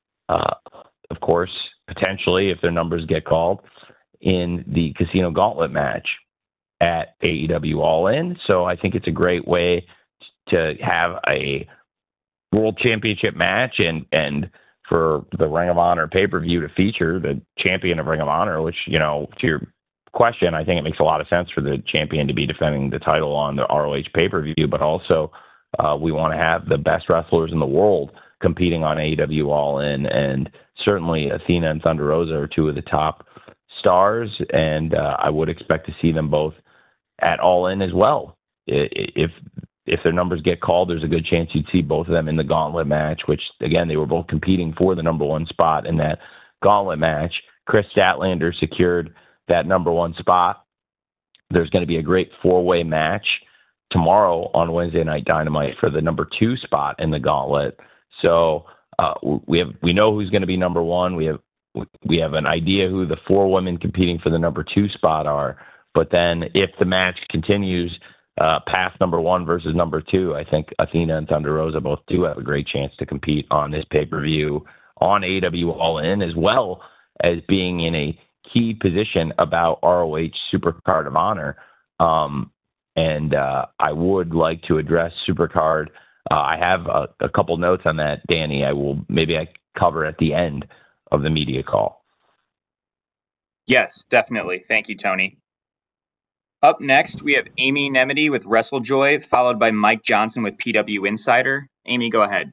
of course, potentially, if their numbers get called, in the Casino Gauntlet match at AEW All In. So I think it's a great way to have a world championship match and for the Ring of Honor pay-per-view to feature the champion of Ring of Honor, which, you know, to your question, I think it makes a lot of sense for the champion to be defending the title on the ROH pay-per-view, but also we want to have the best wrestlers in the world competing on AEW All In, and certainly Athena and Thunder Rosa are two of the top stars, and I would expect to see them both at All In as well. If their numbers get called, there's a good chance you'd see both of them in the Gauntlet match, which, again, they were both competing for the number one spot in that Gauntlet match. Chris Statlander secured that number one spot. There's going to be a great four-way match tomorrow on Wednesday Night Dynamite for the number two spot in the Gauntlet. So we know who's going to be number one. We have an idea who the four women competing for the number two spot are. But then if the match continues past number one versus number two, I think Athena and Thunder Rosa both do have a great chance to compete on this pay-per-view on AEW All In, as well as being in a key position about ROH Supercard of Honor. And I would like to address Supercard. I have a couple notes on that, Danny. I cover at the end of the media call. Yes, definitely. Thank you, Tony. Up next, we have Amy Nemedy with WrestleJoy, followed by Mike Johnson with PW Insider. Amy, go ahead.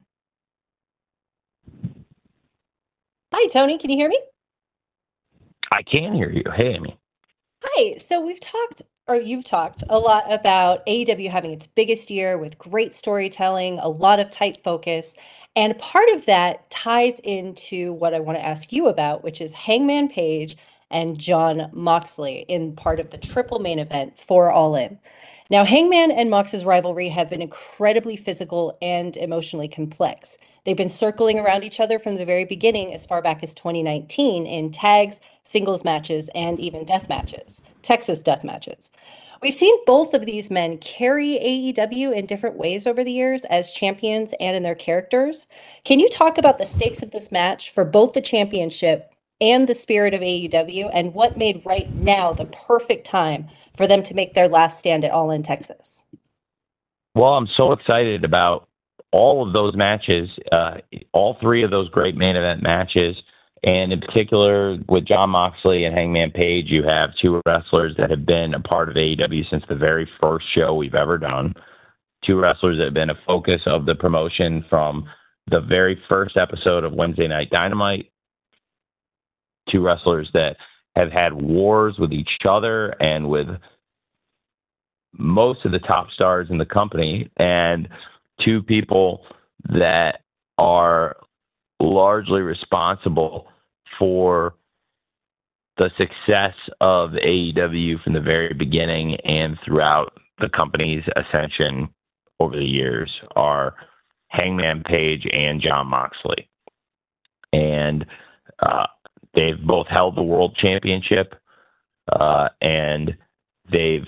Hi, Tony. Can you hear me? I can hear you. Hey, Amy. Hi. So we've talked or you've talked a lot about AEW having its biggest year with great storytelling, a lot of tight focus. And part of that ties into what I want to ask you about, which is Hangman Page and Jon Moxley in part of the triple main event for All In. Now, Hangman and Mox's rivalry have been incredibly physical and emotionally complex. They've been circling around each other from the very beginning, as far back as 2019, in tags, singles matches, and even death matches, Texas death matches. We've seen both of these men carry AEW in different ways over the years as champions and in their characters. Can you talk about the stakes of this match for both the championship and the spirit of AEW, and what made right now the perfect time for them to make their last stand at All In Texas? Well, I'm so excited about all of those matches, all three of those great main event matches. And in particular, with Jon Moxley and Hangman Page, you have two wrestlers that have been a part of AEW since the very first show we've ever done. Two wrestlers that have been a focus of the promotion from the very first episode of Wednesday Night Dynamite. Two wrestlers that have had wars with each other and with most of the top stars in the company, and two people that are largely responsible for the success of AEW from the very beginning and throughout the company's ascension over the years are Hangman Page and Jon Moxley. And they've both held the world championship, and they've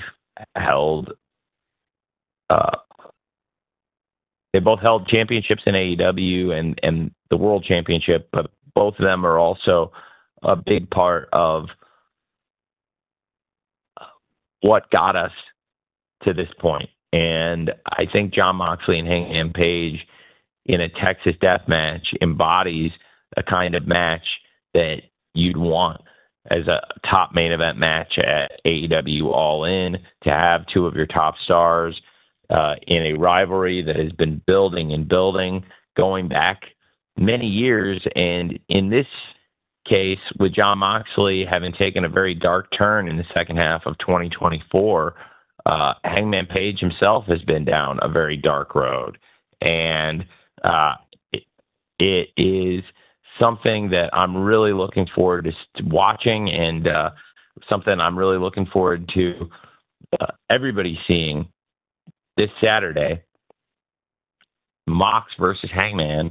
both held championships in AEW and the world championship, but both of them are also a big part of what got us to this point. And I think Jon Moxley and Hangman Page in a Texas death match embodies a kind of match that you'd want as a top main event match at AEW All In, to have two of your top stars in a rivalry that has been building and building going back many years. And in this case, with Jon Moxley having taken a very dark turn in the second half of 2024, Hangman Page himself has been down a very dark road. And it is something that I'm really looking forward to watching, and something I'm really looking forward to everybody seeing this Saturday. Mox versus Hangman.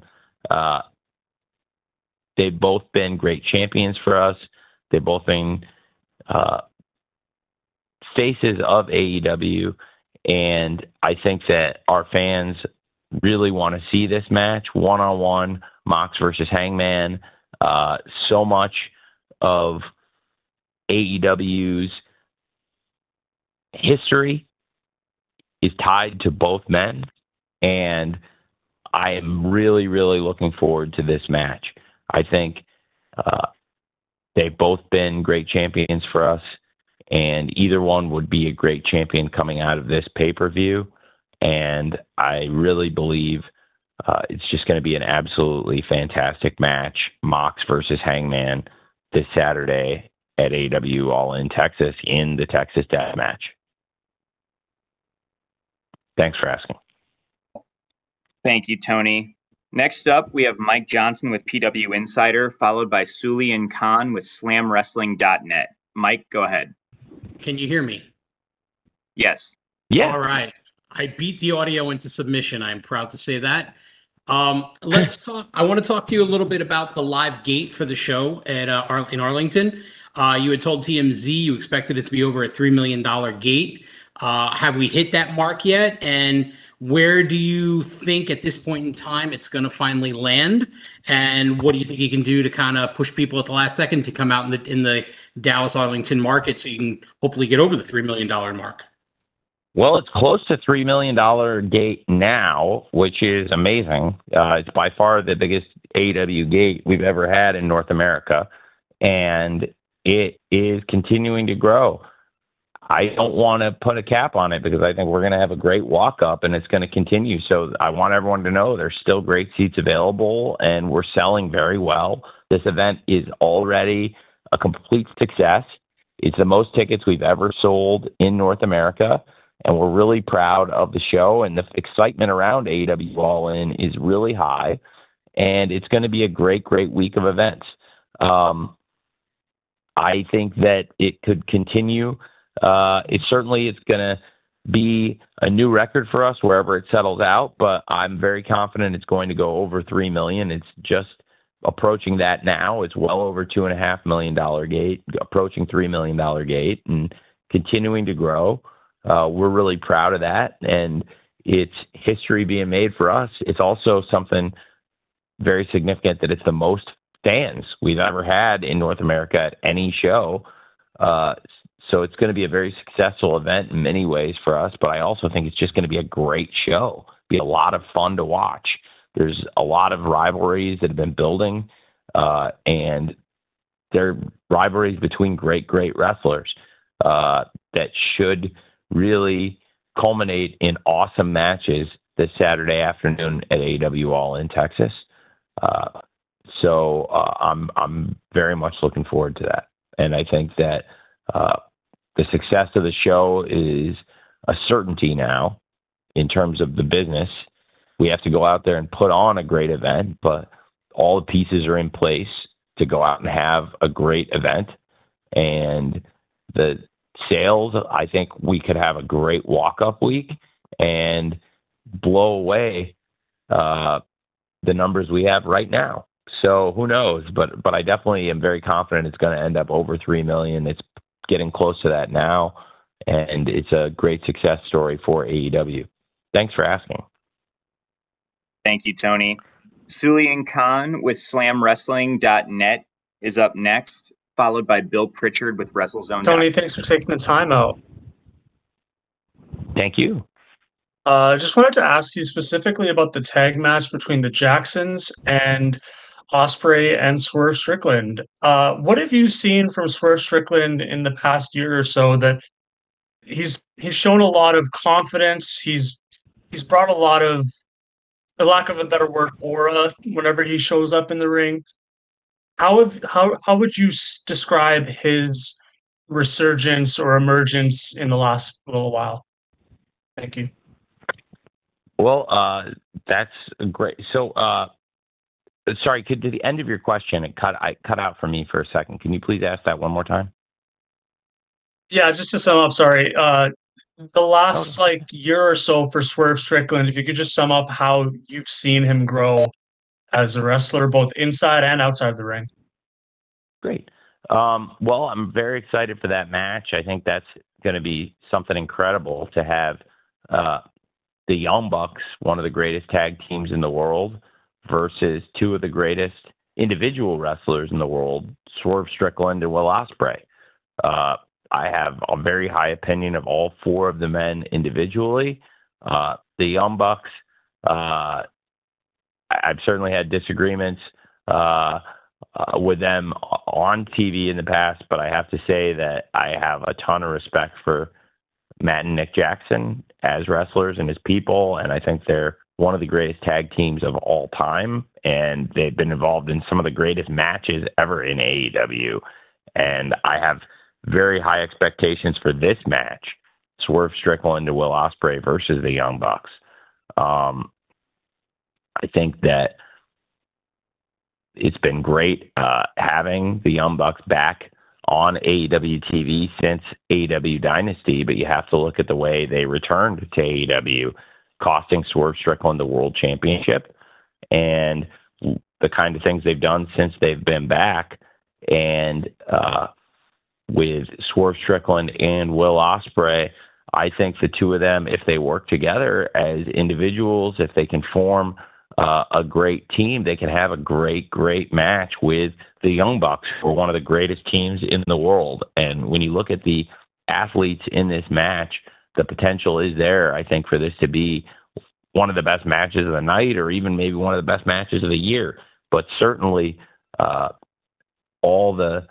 They've both been great champions for us. They've both been faces of AEW, and I think that our fans really want to see this match one-on-one, Mox versus Hangman. So much of AEW's history is tied to both men, and I am really, really looking forward to this match. I think they've both been great champions for us, and either one would be a great champion coming out of this pay-per-view. And I really believe it's just going to be an absolutely fantastic match, Mox versus Hangman, this Saturday at AEW All In Texas in the Texas Death Match. Thanks for asking. Thank you, Tony. Next up, we have Mike Johnson with PW Insider, followed by Sulian Khan with SlamWrestling.net. Mike, go ahead. Can you hear me? Yes. Yeah. All right. I beat the audio into submission. I'm proud to say that. Let's talk. I want to talk to you a little bit about the live gate for the show at in Arlington. You had told TMZ you expected it to be over a $3 million gate. Have we hit that mark yet? And where do you think at this point in time it's going to finally land? And what do you think you can do to kind of push people at the last second to come out in the Dallas Arlington market so you can hopefully get over the $3 million mark? Well, it's close to $3 million gate now, which is amazing. It's by far the biggest AEW gate we've ever had in North America, and it is continuing to grow. I don't want to put a cap on it because I think we're going to have a great walk up and it's going to continue. So I want everyone to know there's still great seats available and we're selling very well. This event is already a complete success. It's the most tickets we've ever sold in North America, and we're really proud of the show, and the excitement around AEW All In is really high, and it's going to be a great, great week of events. I think that it could continue. It's going to be a new record for us wherever it settles out, but I'm very confident it's going to go over 3 million. It's just approaching that now. It's well over $2.5 million gate, approaching $3 million gate, and continuing to grow. We're really proud of that, and it's history being made for us. It's also something very significant that it's the most fans we've ever had in North America at any show. So it's going to be a very successful event in many ways for us, but I also think it's just going to be a great show, be a lot of fun to watch. There's a lot of rivalries that have been building, and they're rivalries between great, great wrestlers that should really culminate in awesome matches this Saturday afternoon at AEW All in Texas. So I'm very much looking forward to that. And I think that the success of the show is a certainty now in terms of the business. We have to go out there and put on a great event, but all the pieces are in place to go out and have a great event. And the sales, I think we could have a great walk-up week and blow away the numbers we have right now. So who knows? But I definitely am very confident it's going to end up over 3 million. It's getting close to that now, and it's a great success story for AEW. Thanks for asking. Thank you, Tony. Sulian Khan with SlamWrestling.net is up next, followed by Bill Pritchard with WrestleZone. Tony, thanks for taking the time out. Thank you. Just wanted to ask you specifically about the tag match between the Jacksons and Ospreay and Swerve Strickland. What have you seen from Swerve Strickland in the past year or so that he's shown a lot of confidence? He's brought a lot of, for lack of a better word, aura whenever he shows up in the ring. How would you describe his resurgence or emergence in the last little while? Thank you. Well, that's great. So, sorry, to the end of your question, it cut out for me for a second. Can you please ask that one more time? Yeah, just to sum up, sorry. The last year or so for Swerve Strickland, if you could just sum up how you've seen him grow as a wrestler, both inside and outside the ring. Great. Well, I'm very excited for that match. I think that's going to be something incredible to have the Young Bucks, one of the greatest tag teams in the world, versus two of the greatest individual wrestlers in the world, Swerve Strickland and Will Ospreay. I have a very high opinion of all four of the men individually. The Young Bucks, I've certainly had disagreements with them on TV in the past, but I have to say that I have a ton of respect for Matt and Nick Jackson as wrestlers and as people, and I think they're one of the greatest tag teams of all time, and they've been involved in some of the greatest matches ever in AEW, and I have very high expectations for this match, Swerve Strickland and Will Ospreay versus the Young Bucks. I think that it's been great having the Young Bucks back on AEW TV since AEW Dynasty, but you have to look at the way they returned to AEW, costing Swerve Strickland the World Championship, and the kind of things they've done since they've been back. And with Swerve Strickland and Will Ospreay, I think the two of them, if they work together as individuals, if they can form a great team, they can have a great, great match with the Young Bucks, who are one of the greatest teams in the world. And when you look at the athletes in this match, the potential is there, I think, for this to be one of the best matches of the night, or even maybe one of the best matches of the year. But certainly all the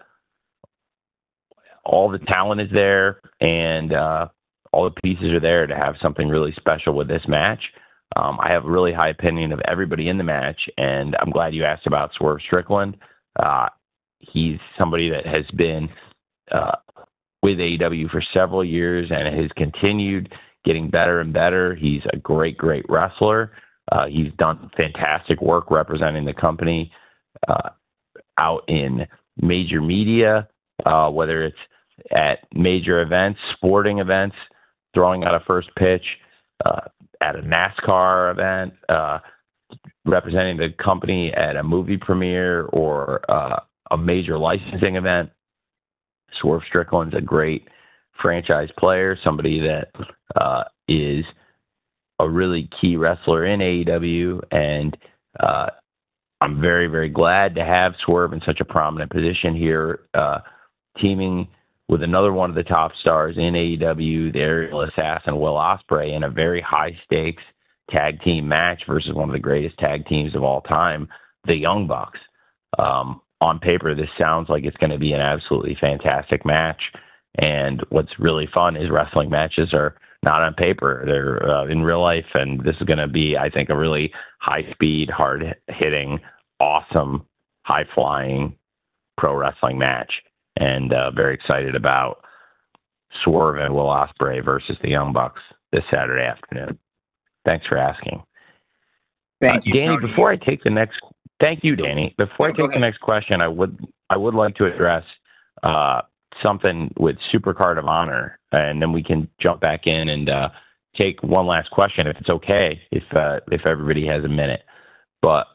talent is there, and all the pieces are there to have something really special with this match. I have a really high opinion of everybody in the match, and I'm glad you asked about Swerve Strickland. He's somebody that has been with AEW for several years and has continued getting better and better. He's a great, great wrestler. He's done fantastic work representing the company out in major media, whether it's at major events, sporting events, throwing out a first pitch, at a NASCAR event, representing the company at a movie premiere or a major licensing event. Swerve Strickland's a great franchise player, somebody that is a really key wrestler in AEW, and I'm very, very glad to have Swerve in such a prominent position here, teaming with another one of the top stars in AEW, the aerial assassin Will Ospreay, in a very high-stakes tag team match versus one of the greatest tag teams of all time, the Young Bucks. On paper, this sounds like it's going to be an absolutely fantastic match. And what's really fun is wrestling matches are not on paper. They're in real life. And this is going to be, I think, a really high-speed, hard-hitting, awesome, high-flying pro wrestling match. And very excited about Swerve and Will Ospreay versus the Young Bucks this Saturday afternoon. Thanks for asking. Thank you, Danny. Tony. Before I take the next, thank you, Danny. Before I take the next question, I would like to address something with Supercard of Honor, and then we can jump back in and take one last question if it's okay, if everybody has a minute. But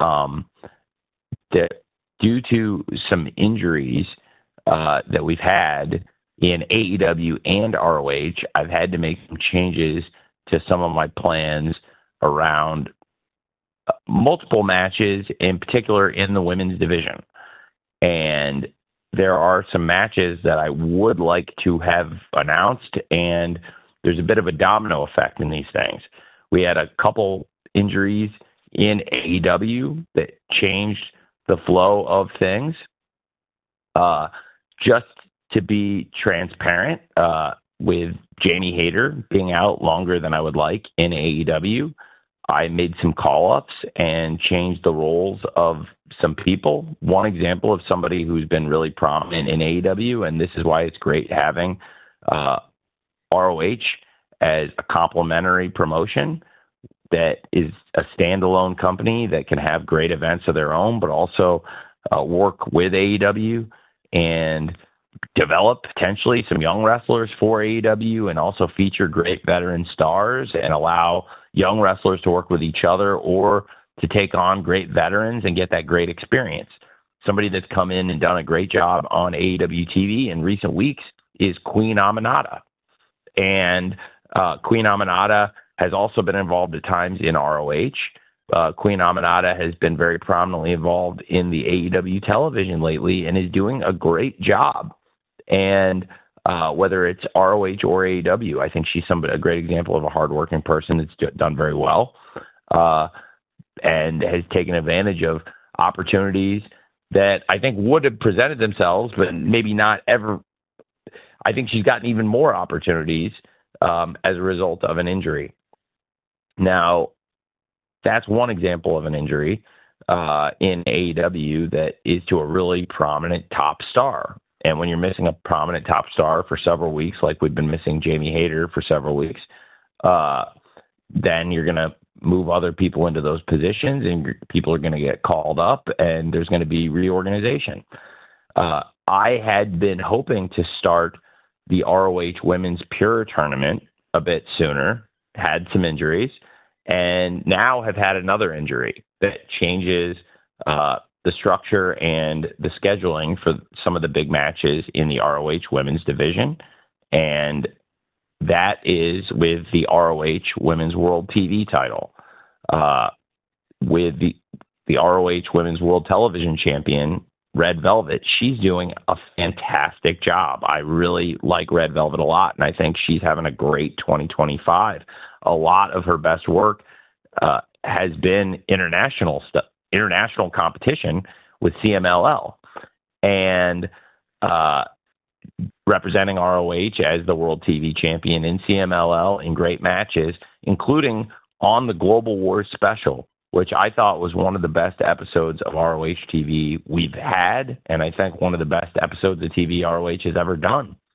due to some injuries that we've had in AEW and ROH, I've had to make some changes to some of my plans around multiple matches, in particular in the women's division. And there are some matches that I would like to have announced, and there's a bit of a domino effect in these things. We had a couple injuries in AEW that changed the flow of things. Just to be transparent, with Jamie Hayter being out longer than I would like in AEW, I made some call-ups and changed the roles of some people. One example of somebody who's been really prominent in AEW, and this is why it's great having ROH as a complementary promotion that is a standalone company that can have great events of their own, but also work with AEW and develop potentially some young wrestlers for AEW, and also feature great veteran stars and allow young wrestlers to work with each other or to take on great veterans and get that great experience. Somebody that's come in and done a great job on AEW TV in recent weeks is Queen Aminata. And Queen Aminata has also been involved at times in ROH. Queen Aminata has been very prominently involved in the AEW television lately and is doing a great job. And whether it's ROH or AEW, I think she's a great example of a hardworking person that's done very well and has taken advantage of opportunities that I think would have presented themselves, but maybe not ever. I think she's gotten even more opportunities as a result of an injury. Now, that's one example of an injury in AEW that is to a really prominent top star. And when you're missing a prominent top star for several weeks, like we've been missing Jamie Hayter for several weeks, then you're going to move other people into those positions, and people are going to get called up, and there's going to be reorganization. I had been hoping to start the ROH Women's Pure Tournament a bit sooner, had some injuries, and now have had another injury that changes the structure and the scheduling for some of the big matches in the ROH Women's division. And that is with the ROH Women's World TV title. With the ROH Women's World Television Champion, Red Velvet, she's doing a fantastic job. I really like Red Velvet a lot, and I think she's having a great 2025. A lot of her best work has been international competition with CMLL, and representing ROH as the World TV Champion in CMLL in great matches, including on the Global Wars special, which I thought was one of the best episodes of ROH TV we've had, and I think one of the best episodes of TV ROH has ever done.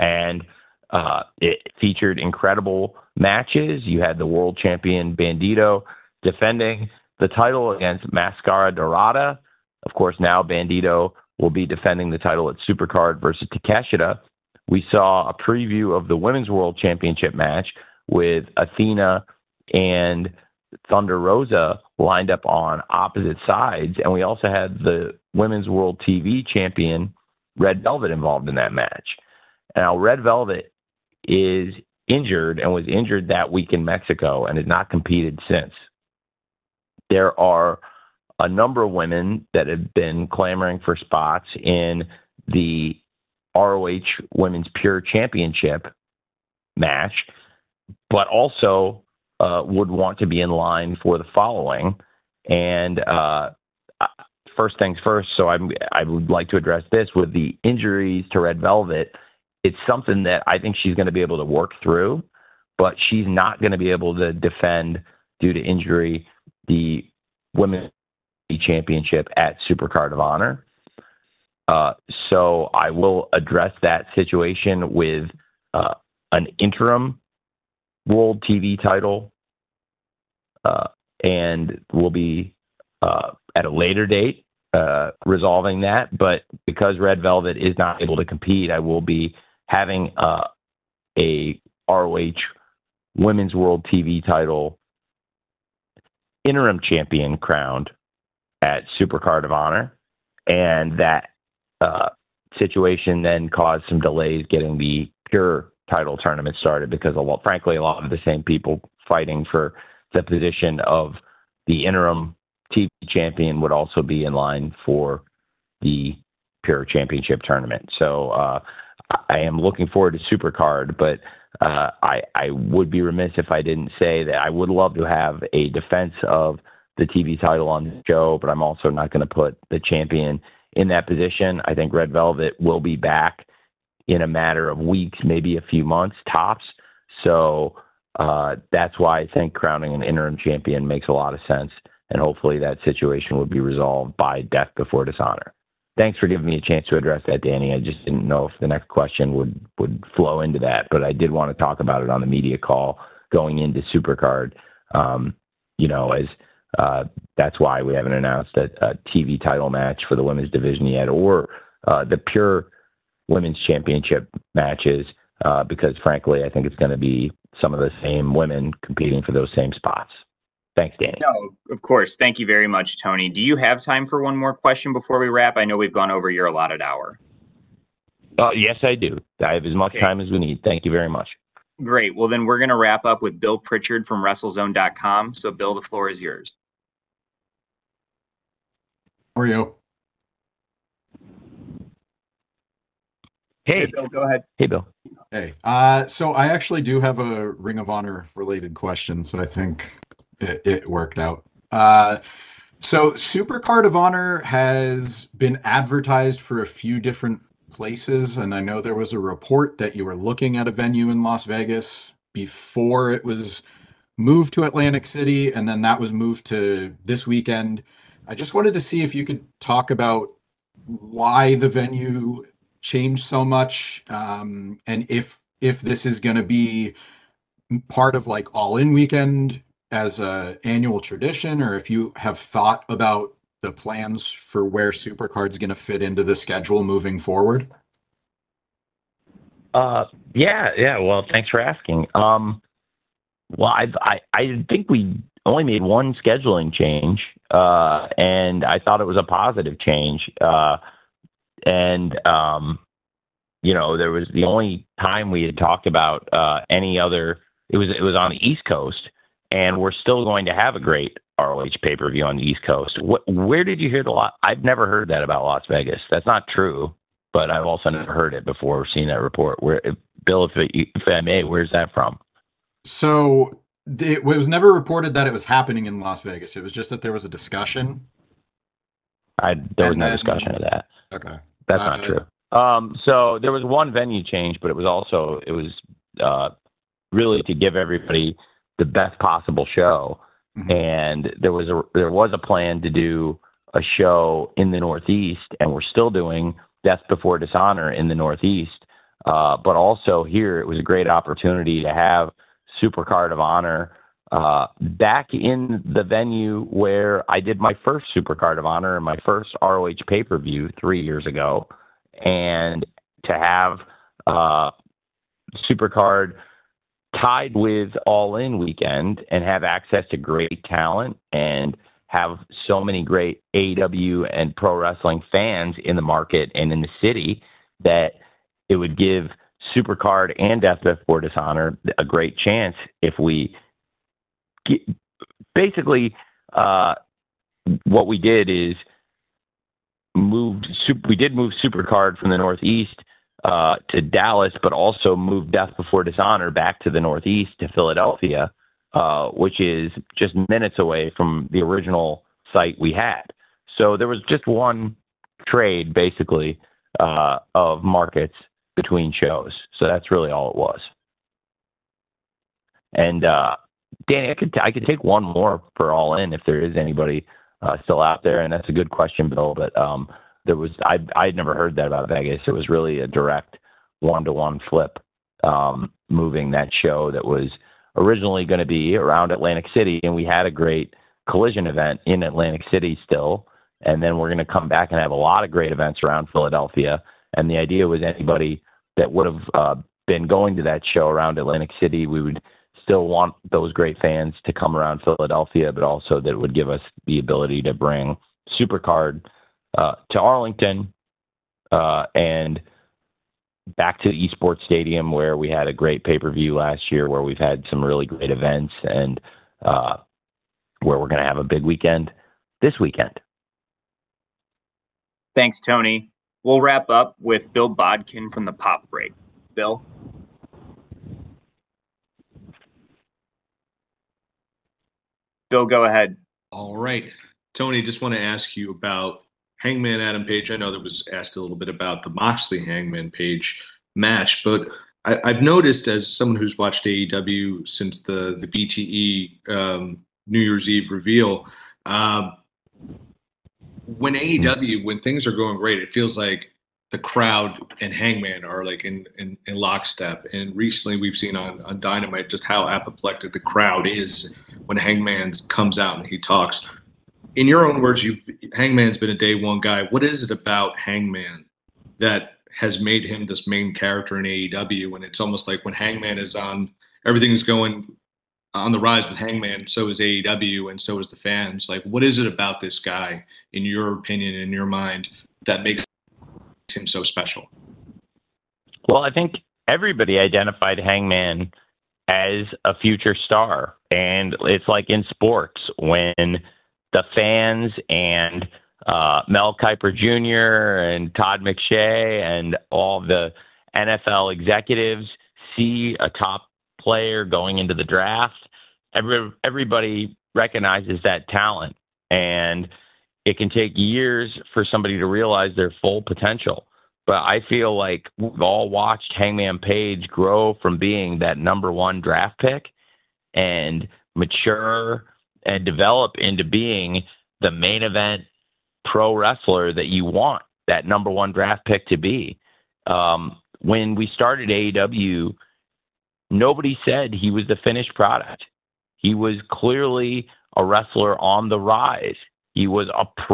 And it featured incredible matches. You had the world champion Bandito defending the title against Mascara Dorada. Of course, now Bandito will be defending the title at Supercard versus Takeshita. We saw a preview of the Women's World Championship match with Athena and Thunder Rosa lined up on opposite sides. And we also had the Women's World TV champion, Red Velvet, involved in that match. Now, Red Velvet is injured and was injured that week in Mexico and has not competed since. There are a number of women that have been clamoring for spots in the ROH Women's Pure Championship match, but also would want to be in line for the following. And first things first, so I would like to address this with the injuries to Red Velvet. It's something that I think she's going to be able to work through, but she's not going to be able to defend due to injury the Women's Championship at Supercard of Honor. So I will address that situation with an interim World TV title, and we'll be at a later date resolving that. But because Red Velvet is not able to compete, I will be having a ROH Women's World TV title interim champion crowned at Supercard of Honor, and that situation then caused some delays getting the Pure title tournament started because frankly, a lot of the same people fighting for the position of the interim TV champion would also be in line for the Pure Championship tournament. So I am looking forward to Supercard, but I would be remiss if I didn't say that I would love to have a defense of the TV title on the show, but I'm also not going to put the champion in that position. I think Red Velvet will be back in a matter of weeks, maybe a few months tops. So that's why I think crowning an interim champion makes a lot of sense, and hopefully that situation will be resolved by Death Before Dishonor. Thanks for giving me a chance to address that, Danny. I just didn't know if the next question would flow into that, but I did want to talk about it on the media call going into Supercard. As that's why we haven't announced a TV title match for the women's division yet, or the Pure Women's Championship matches, because frankly, I think it's going to be some of the same women competing for those same spots. Thanks, Danny. No, of course. Thank you very much, Tony. Do you have time for one more question before we wrap? I know we've gone over your allotted hour. Yes, I do. I have as much time as we need. Thank you very much. Great. Well, then we're going to wrap up with Bill Pritchard from WrestleZone.com. So, Bill, the floor is yours. How are you? Hey, Bill, go ahead. Hey, Bill. Hey. So I actually do have a Ring of Honor related question, so I think it worked out. So Supercard of Honor has been advertised for a few different places, and I know there was a report that you were looking at a venue in Las Vegas before it was moved to Atlantic City, and then that was moved to this weekend. I just wanted to see if you could talk about why the venue changed so much, and if this is going to be part of like All In Weekend as a annual tradition, or if you have thought about the plans for where Supercard's going to fit into the schedule moving forward. Yeah. Well, thanks for asking. Well, I think we only made one scheduling change, and I thought it was a positive change. There was the only time we had talked about any other. It was on the East Coast, and we're still going to have a great ROH pay-per-view on the East Coast. Where did you hear I've never heard that about Las Vegas. That's not true, but I've also never heard it before or seen that report. Bill, if I may, where's that from? So it was never reported that it was happening in Las Vegas. It was just that there was a discussion. There was no discussion of that. Okay. That's not true. So there was one venue change, but it was really to give everybody the best possible show. Mm-hmm. And there was a plan to do a show in the Northeast, and we're still doing Death Before Dishonor in the Northeast. But also here, it was a great opportunity to have Supercard of Honor back in the venue where I did my first Supercard of Honor and my first ROH pay-per-view 3 years ago. And to have Supercard tied with All In weekend and have access to great talent and have so many great AEW and pro wrestling fans in the market and in the city that it would give Supercard and Death Before Dishonor a great chance if we basically what we did is we did move Supercard from the Northeast to Dallas, but also moved Death Before Dishonor back to the Northeast to Philadelphia, which is just minutes away from the original site we had. So there was just one trade, basically, of markets between shows. So that's really all it was. And Danny, I could take one more for All In if there is anybody still out there, and that's a good question, Bill. But I'd never heard that about Vegas. It was really a direct 1-to-1 flip, moving that show that was originally going to be around Atlantic City, and we had a great collision event in Atlantic City still, and then we're going to come back and have a lot of great events around Philadelphia. And the idea was anybody that would have been going to that show around Atlantic City, we would still want those great fans to come around Philadelphia, but also that would give us the ability to bring Supercard to Arlington and back to the Esports Stadium, where we had a great pay-per-view last year, where we've had some really great events, and where we're going to have a big weekend this weekend. Thanks, Tony. We'll wrap up with Bill Bodkin from the Pop Break. Bill? Bill, go ahead. All right. Tony, just want to ask you about Hangman Adam Page. I know there was asked a little bit about the Moxley Hangman Page match, but I've noticed, as someone who's watched AEW since the BTE New Year's Eve reveal, when things are going great, it feels like the crowd and Hangman are like in lockstep. And recently we've seen on Dynamite just how apoplectic the crowd is when Hangman comes out and he talks. In your own words, Hangman's been a day one guy. What is it about Hangman that has made him this main character in AEW? And it's almost like when Hangman is on, everything's going on the rise with Hangman, so is AEW and so is the fans. Like, what is it about this guy, in your opinion, in your mind, that makes him so special? Well, I think everybody identified Hangman as a future star. And it's like in sports, when the fans and Mel Kiper Jr. and Todd McShay and all the NFL executives see a top player going into the draft, everybody recognizes that talent, and it can take years for somebody to realize their full potential. But I feel like we've all watched Hangman Page grow from being that number one draft pick and mature and develop into being the main event pro wrestler that you want that number one draft pick to be. When we started AEW, nobody said he was the finished product. He was clearly a wrestler on the rise. He was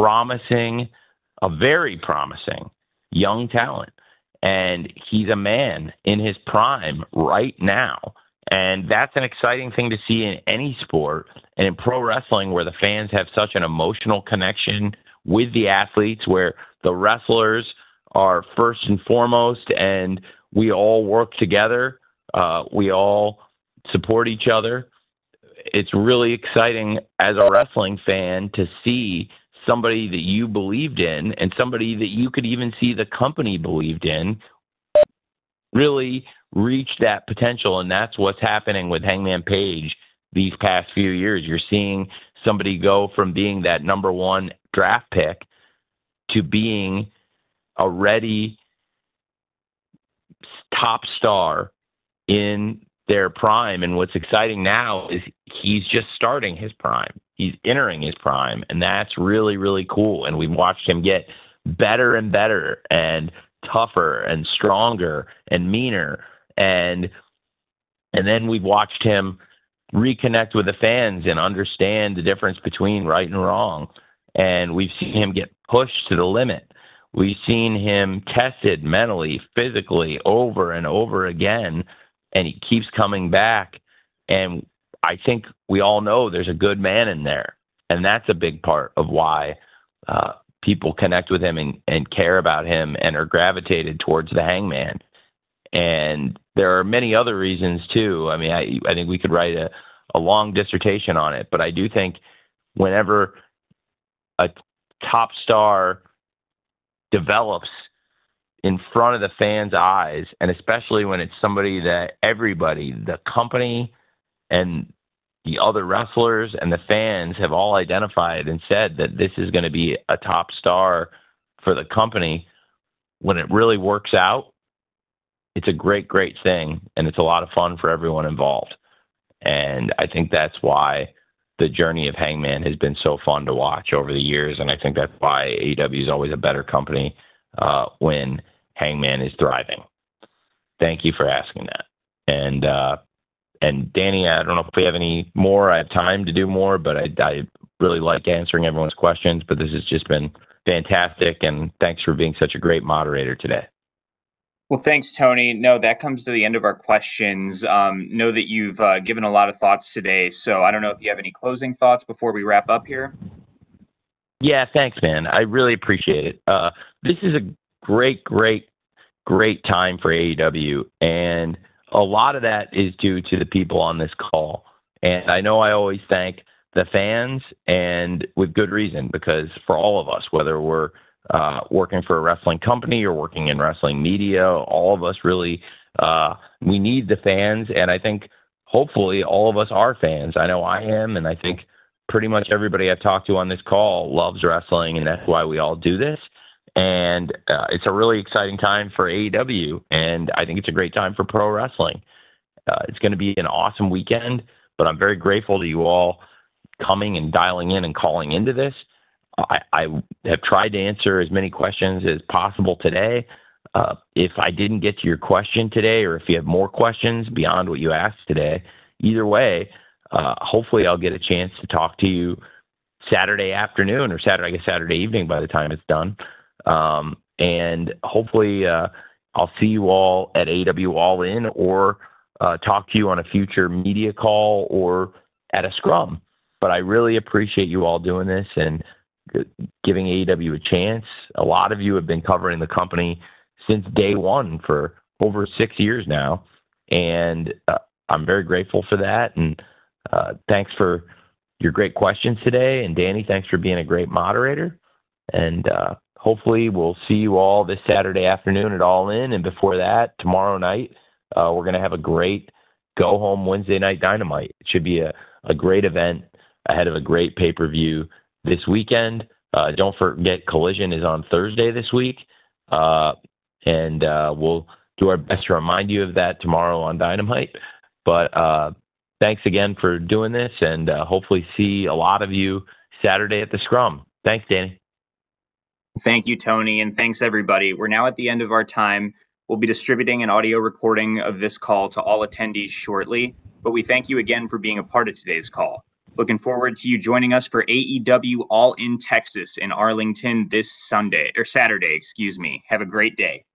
a very promising young talent. And he's a man in his prime right now. And that's an exciting thing to see in any sport, and in pro wrestling, where the fans have such an emotional connection with the athletes, where the wrestlers are first and foremost, and we all work together. We all support each other. It's really exciting as a wrestling fan to see somebody that you believed in, and somebody that you could even see the company believed in, really reach that potential. And that's what's happening with Hangman Page these past few years. You're seeing somebody go from being that number one draft pick to being a ready top star in their prime. And what's exciting now is he's just starting his prime. He's entering his prime, and that's really, really cool. And we've watched him get better and better. And tougher and stronger and meaner. And then we've watched him reconnect with the fans and understand the difference between right and wrong. And we've seen him get pushed to the limit. We've seen him tested mentally, physically, over and over again, and he keeps coming back. And I think we all know there's a good man in there. And that's a big part of why people connect with him and care about him and are gravitated towards the Hangman. And there are many other reasons too. I mean, I think we could write a long dissertation on it, but I do think whenever a top star develops in front of the fans' eyes, and especially when it's somebody that everybody, the company and the other wrestlers and the fans have all identified and said that this is going to be a top star for the company, when it really works out, it's a great, great thing. And it's a lot of fun for everyone involved. And I think that's why the journey of Hangman has been so fun to watch over the years. And I think that's why AEW is always a better company when Hangman is thriving. Thank you for asking that. And Danny, I don't know if we have any more. I have time to do more, but I really like answering everyone's questions. But this has just been fantastic. And thanks for being such a great moderator today. Well, thanks, Tony. No, that comes to the end of our questions. Know that you've given a lot of thoughts today. So I don't know if you have any closing thoughts before we wrap up here. Yeah, thanks, man. I really appreciate it. This is a great, great, great time for AEW. And a lot of that is due to the people on this call. And I know I always thank the fans, and with good reason, because for all of us, whether we're working for a wrestling company or working in wrestling media, all of us really, we need the fans. And I think hopefully all of us are fans. I know I am. And I think pretty much everybody I've talked to on this call loves wrestling. And that's why we all do this. And it's a really exciting time for AEW. And I think it's a great time for pro wrestling. It's going to be an awesome weekend, but I'm very grateful to you all coming and dialing in and calling into this. I have tried to answer as many questions as possible today. If I didn't get to your question today, or if you have more questions beyond what you asked today, either way, hopefully I'll get a chance to talk to you Saturday afternoon or Saturday evening by the time it's done. And hopefully I'll see you all at AEW All In, or talk to you on a future media call or at a scrum. But I really appreciate you all doing this and giving AEW a chance. A lot of you have been covering the company since day one for over 6 years now. And I'm very grateful for that. And thanks for your great questions today. And Danny, thanks for being a great moderator. And hopefully we'll see you all this Saturday afternoon at All In. And before that, tomorrow night, we're going to have a great go home Wednesday Night Dynamite. It should be a great event ahead of a great pay-per-view this weekend. Don't forget, Collision is on Thursday this week. And we'll do our best to remind you of that tomorrow on Dynamite. But thanks again for doing this, and hopefully see a lot of you Saturday at the Scrum. Thanks, Danny. Thank you, Tony, and thanks, everybody. We're now at the end of our time. We'll be distributing an audio recording of this call to all attendees shortly, but we thank you again for being a part of today's call. Looking forward to you joining us for AEW All In Texas in Arlington this Saturday. Have a great day.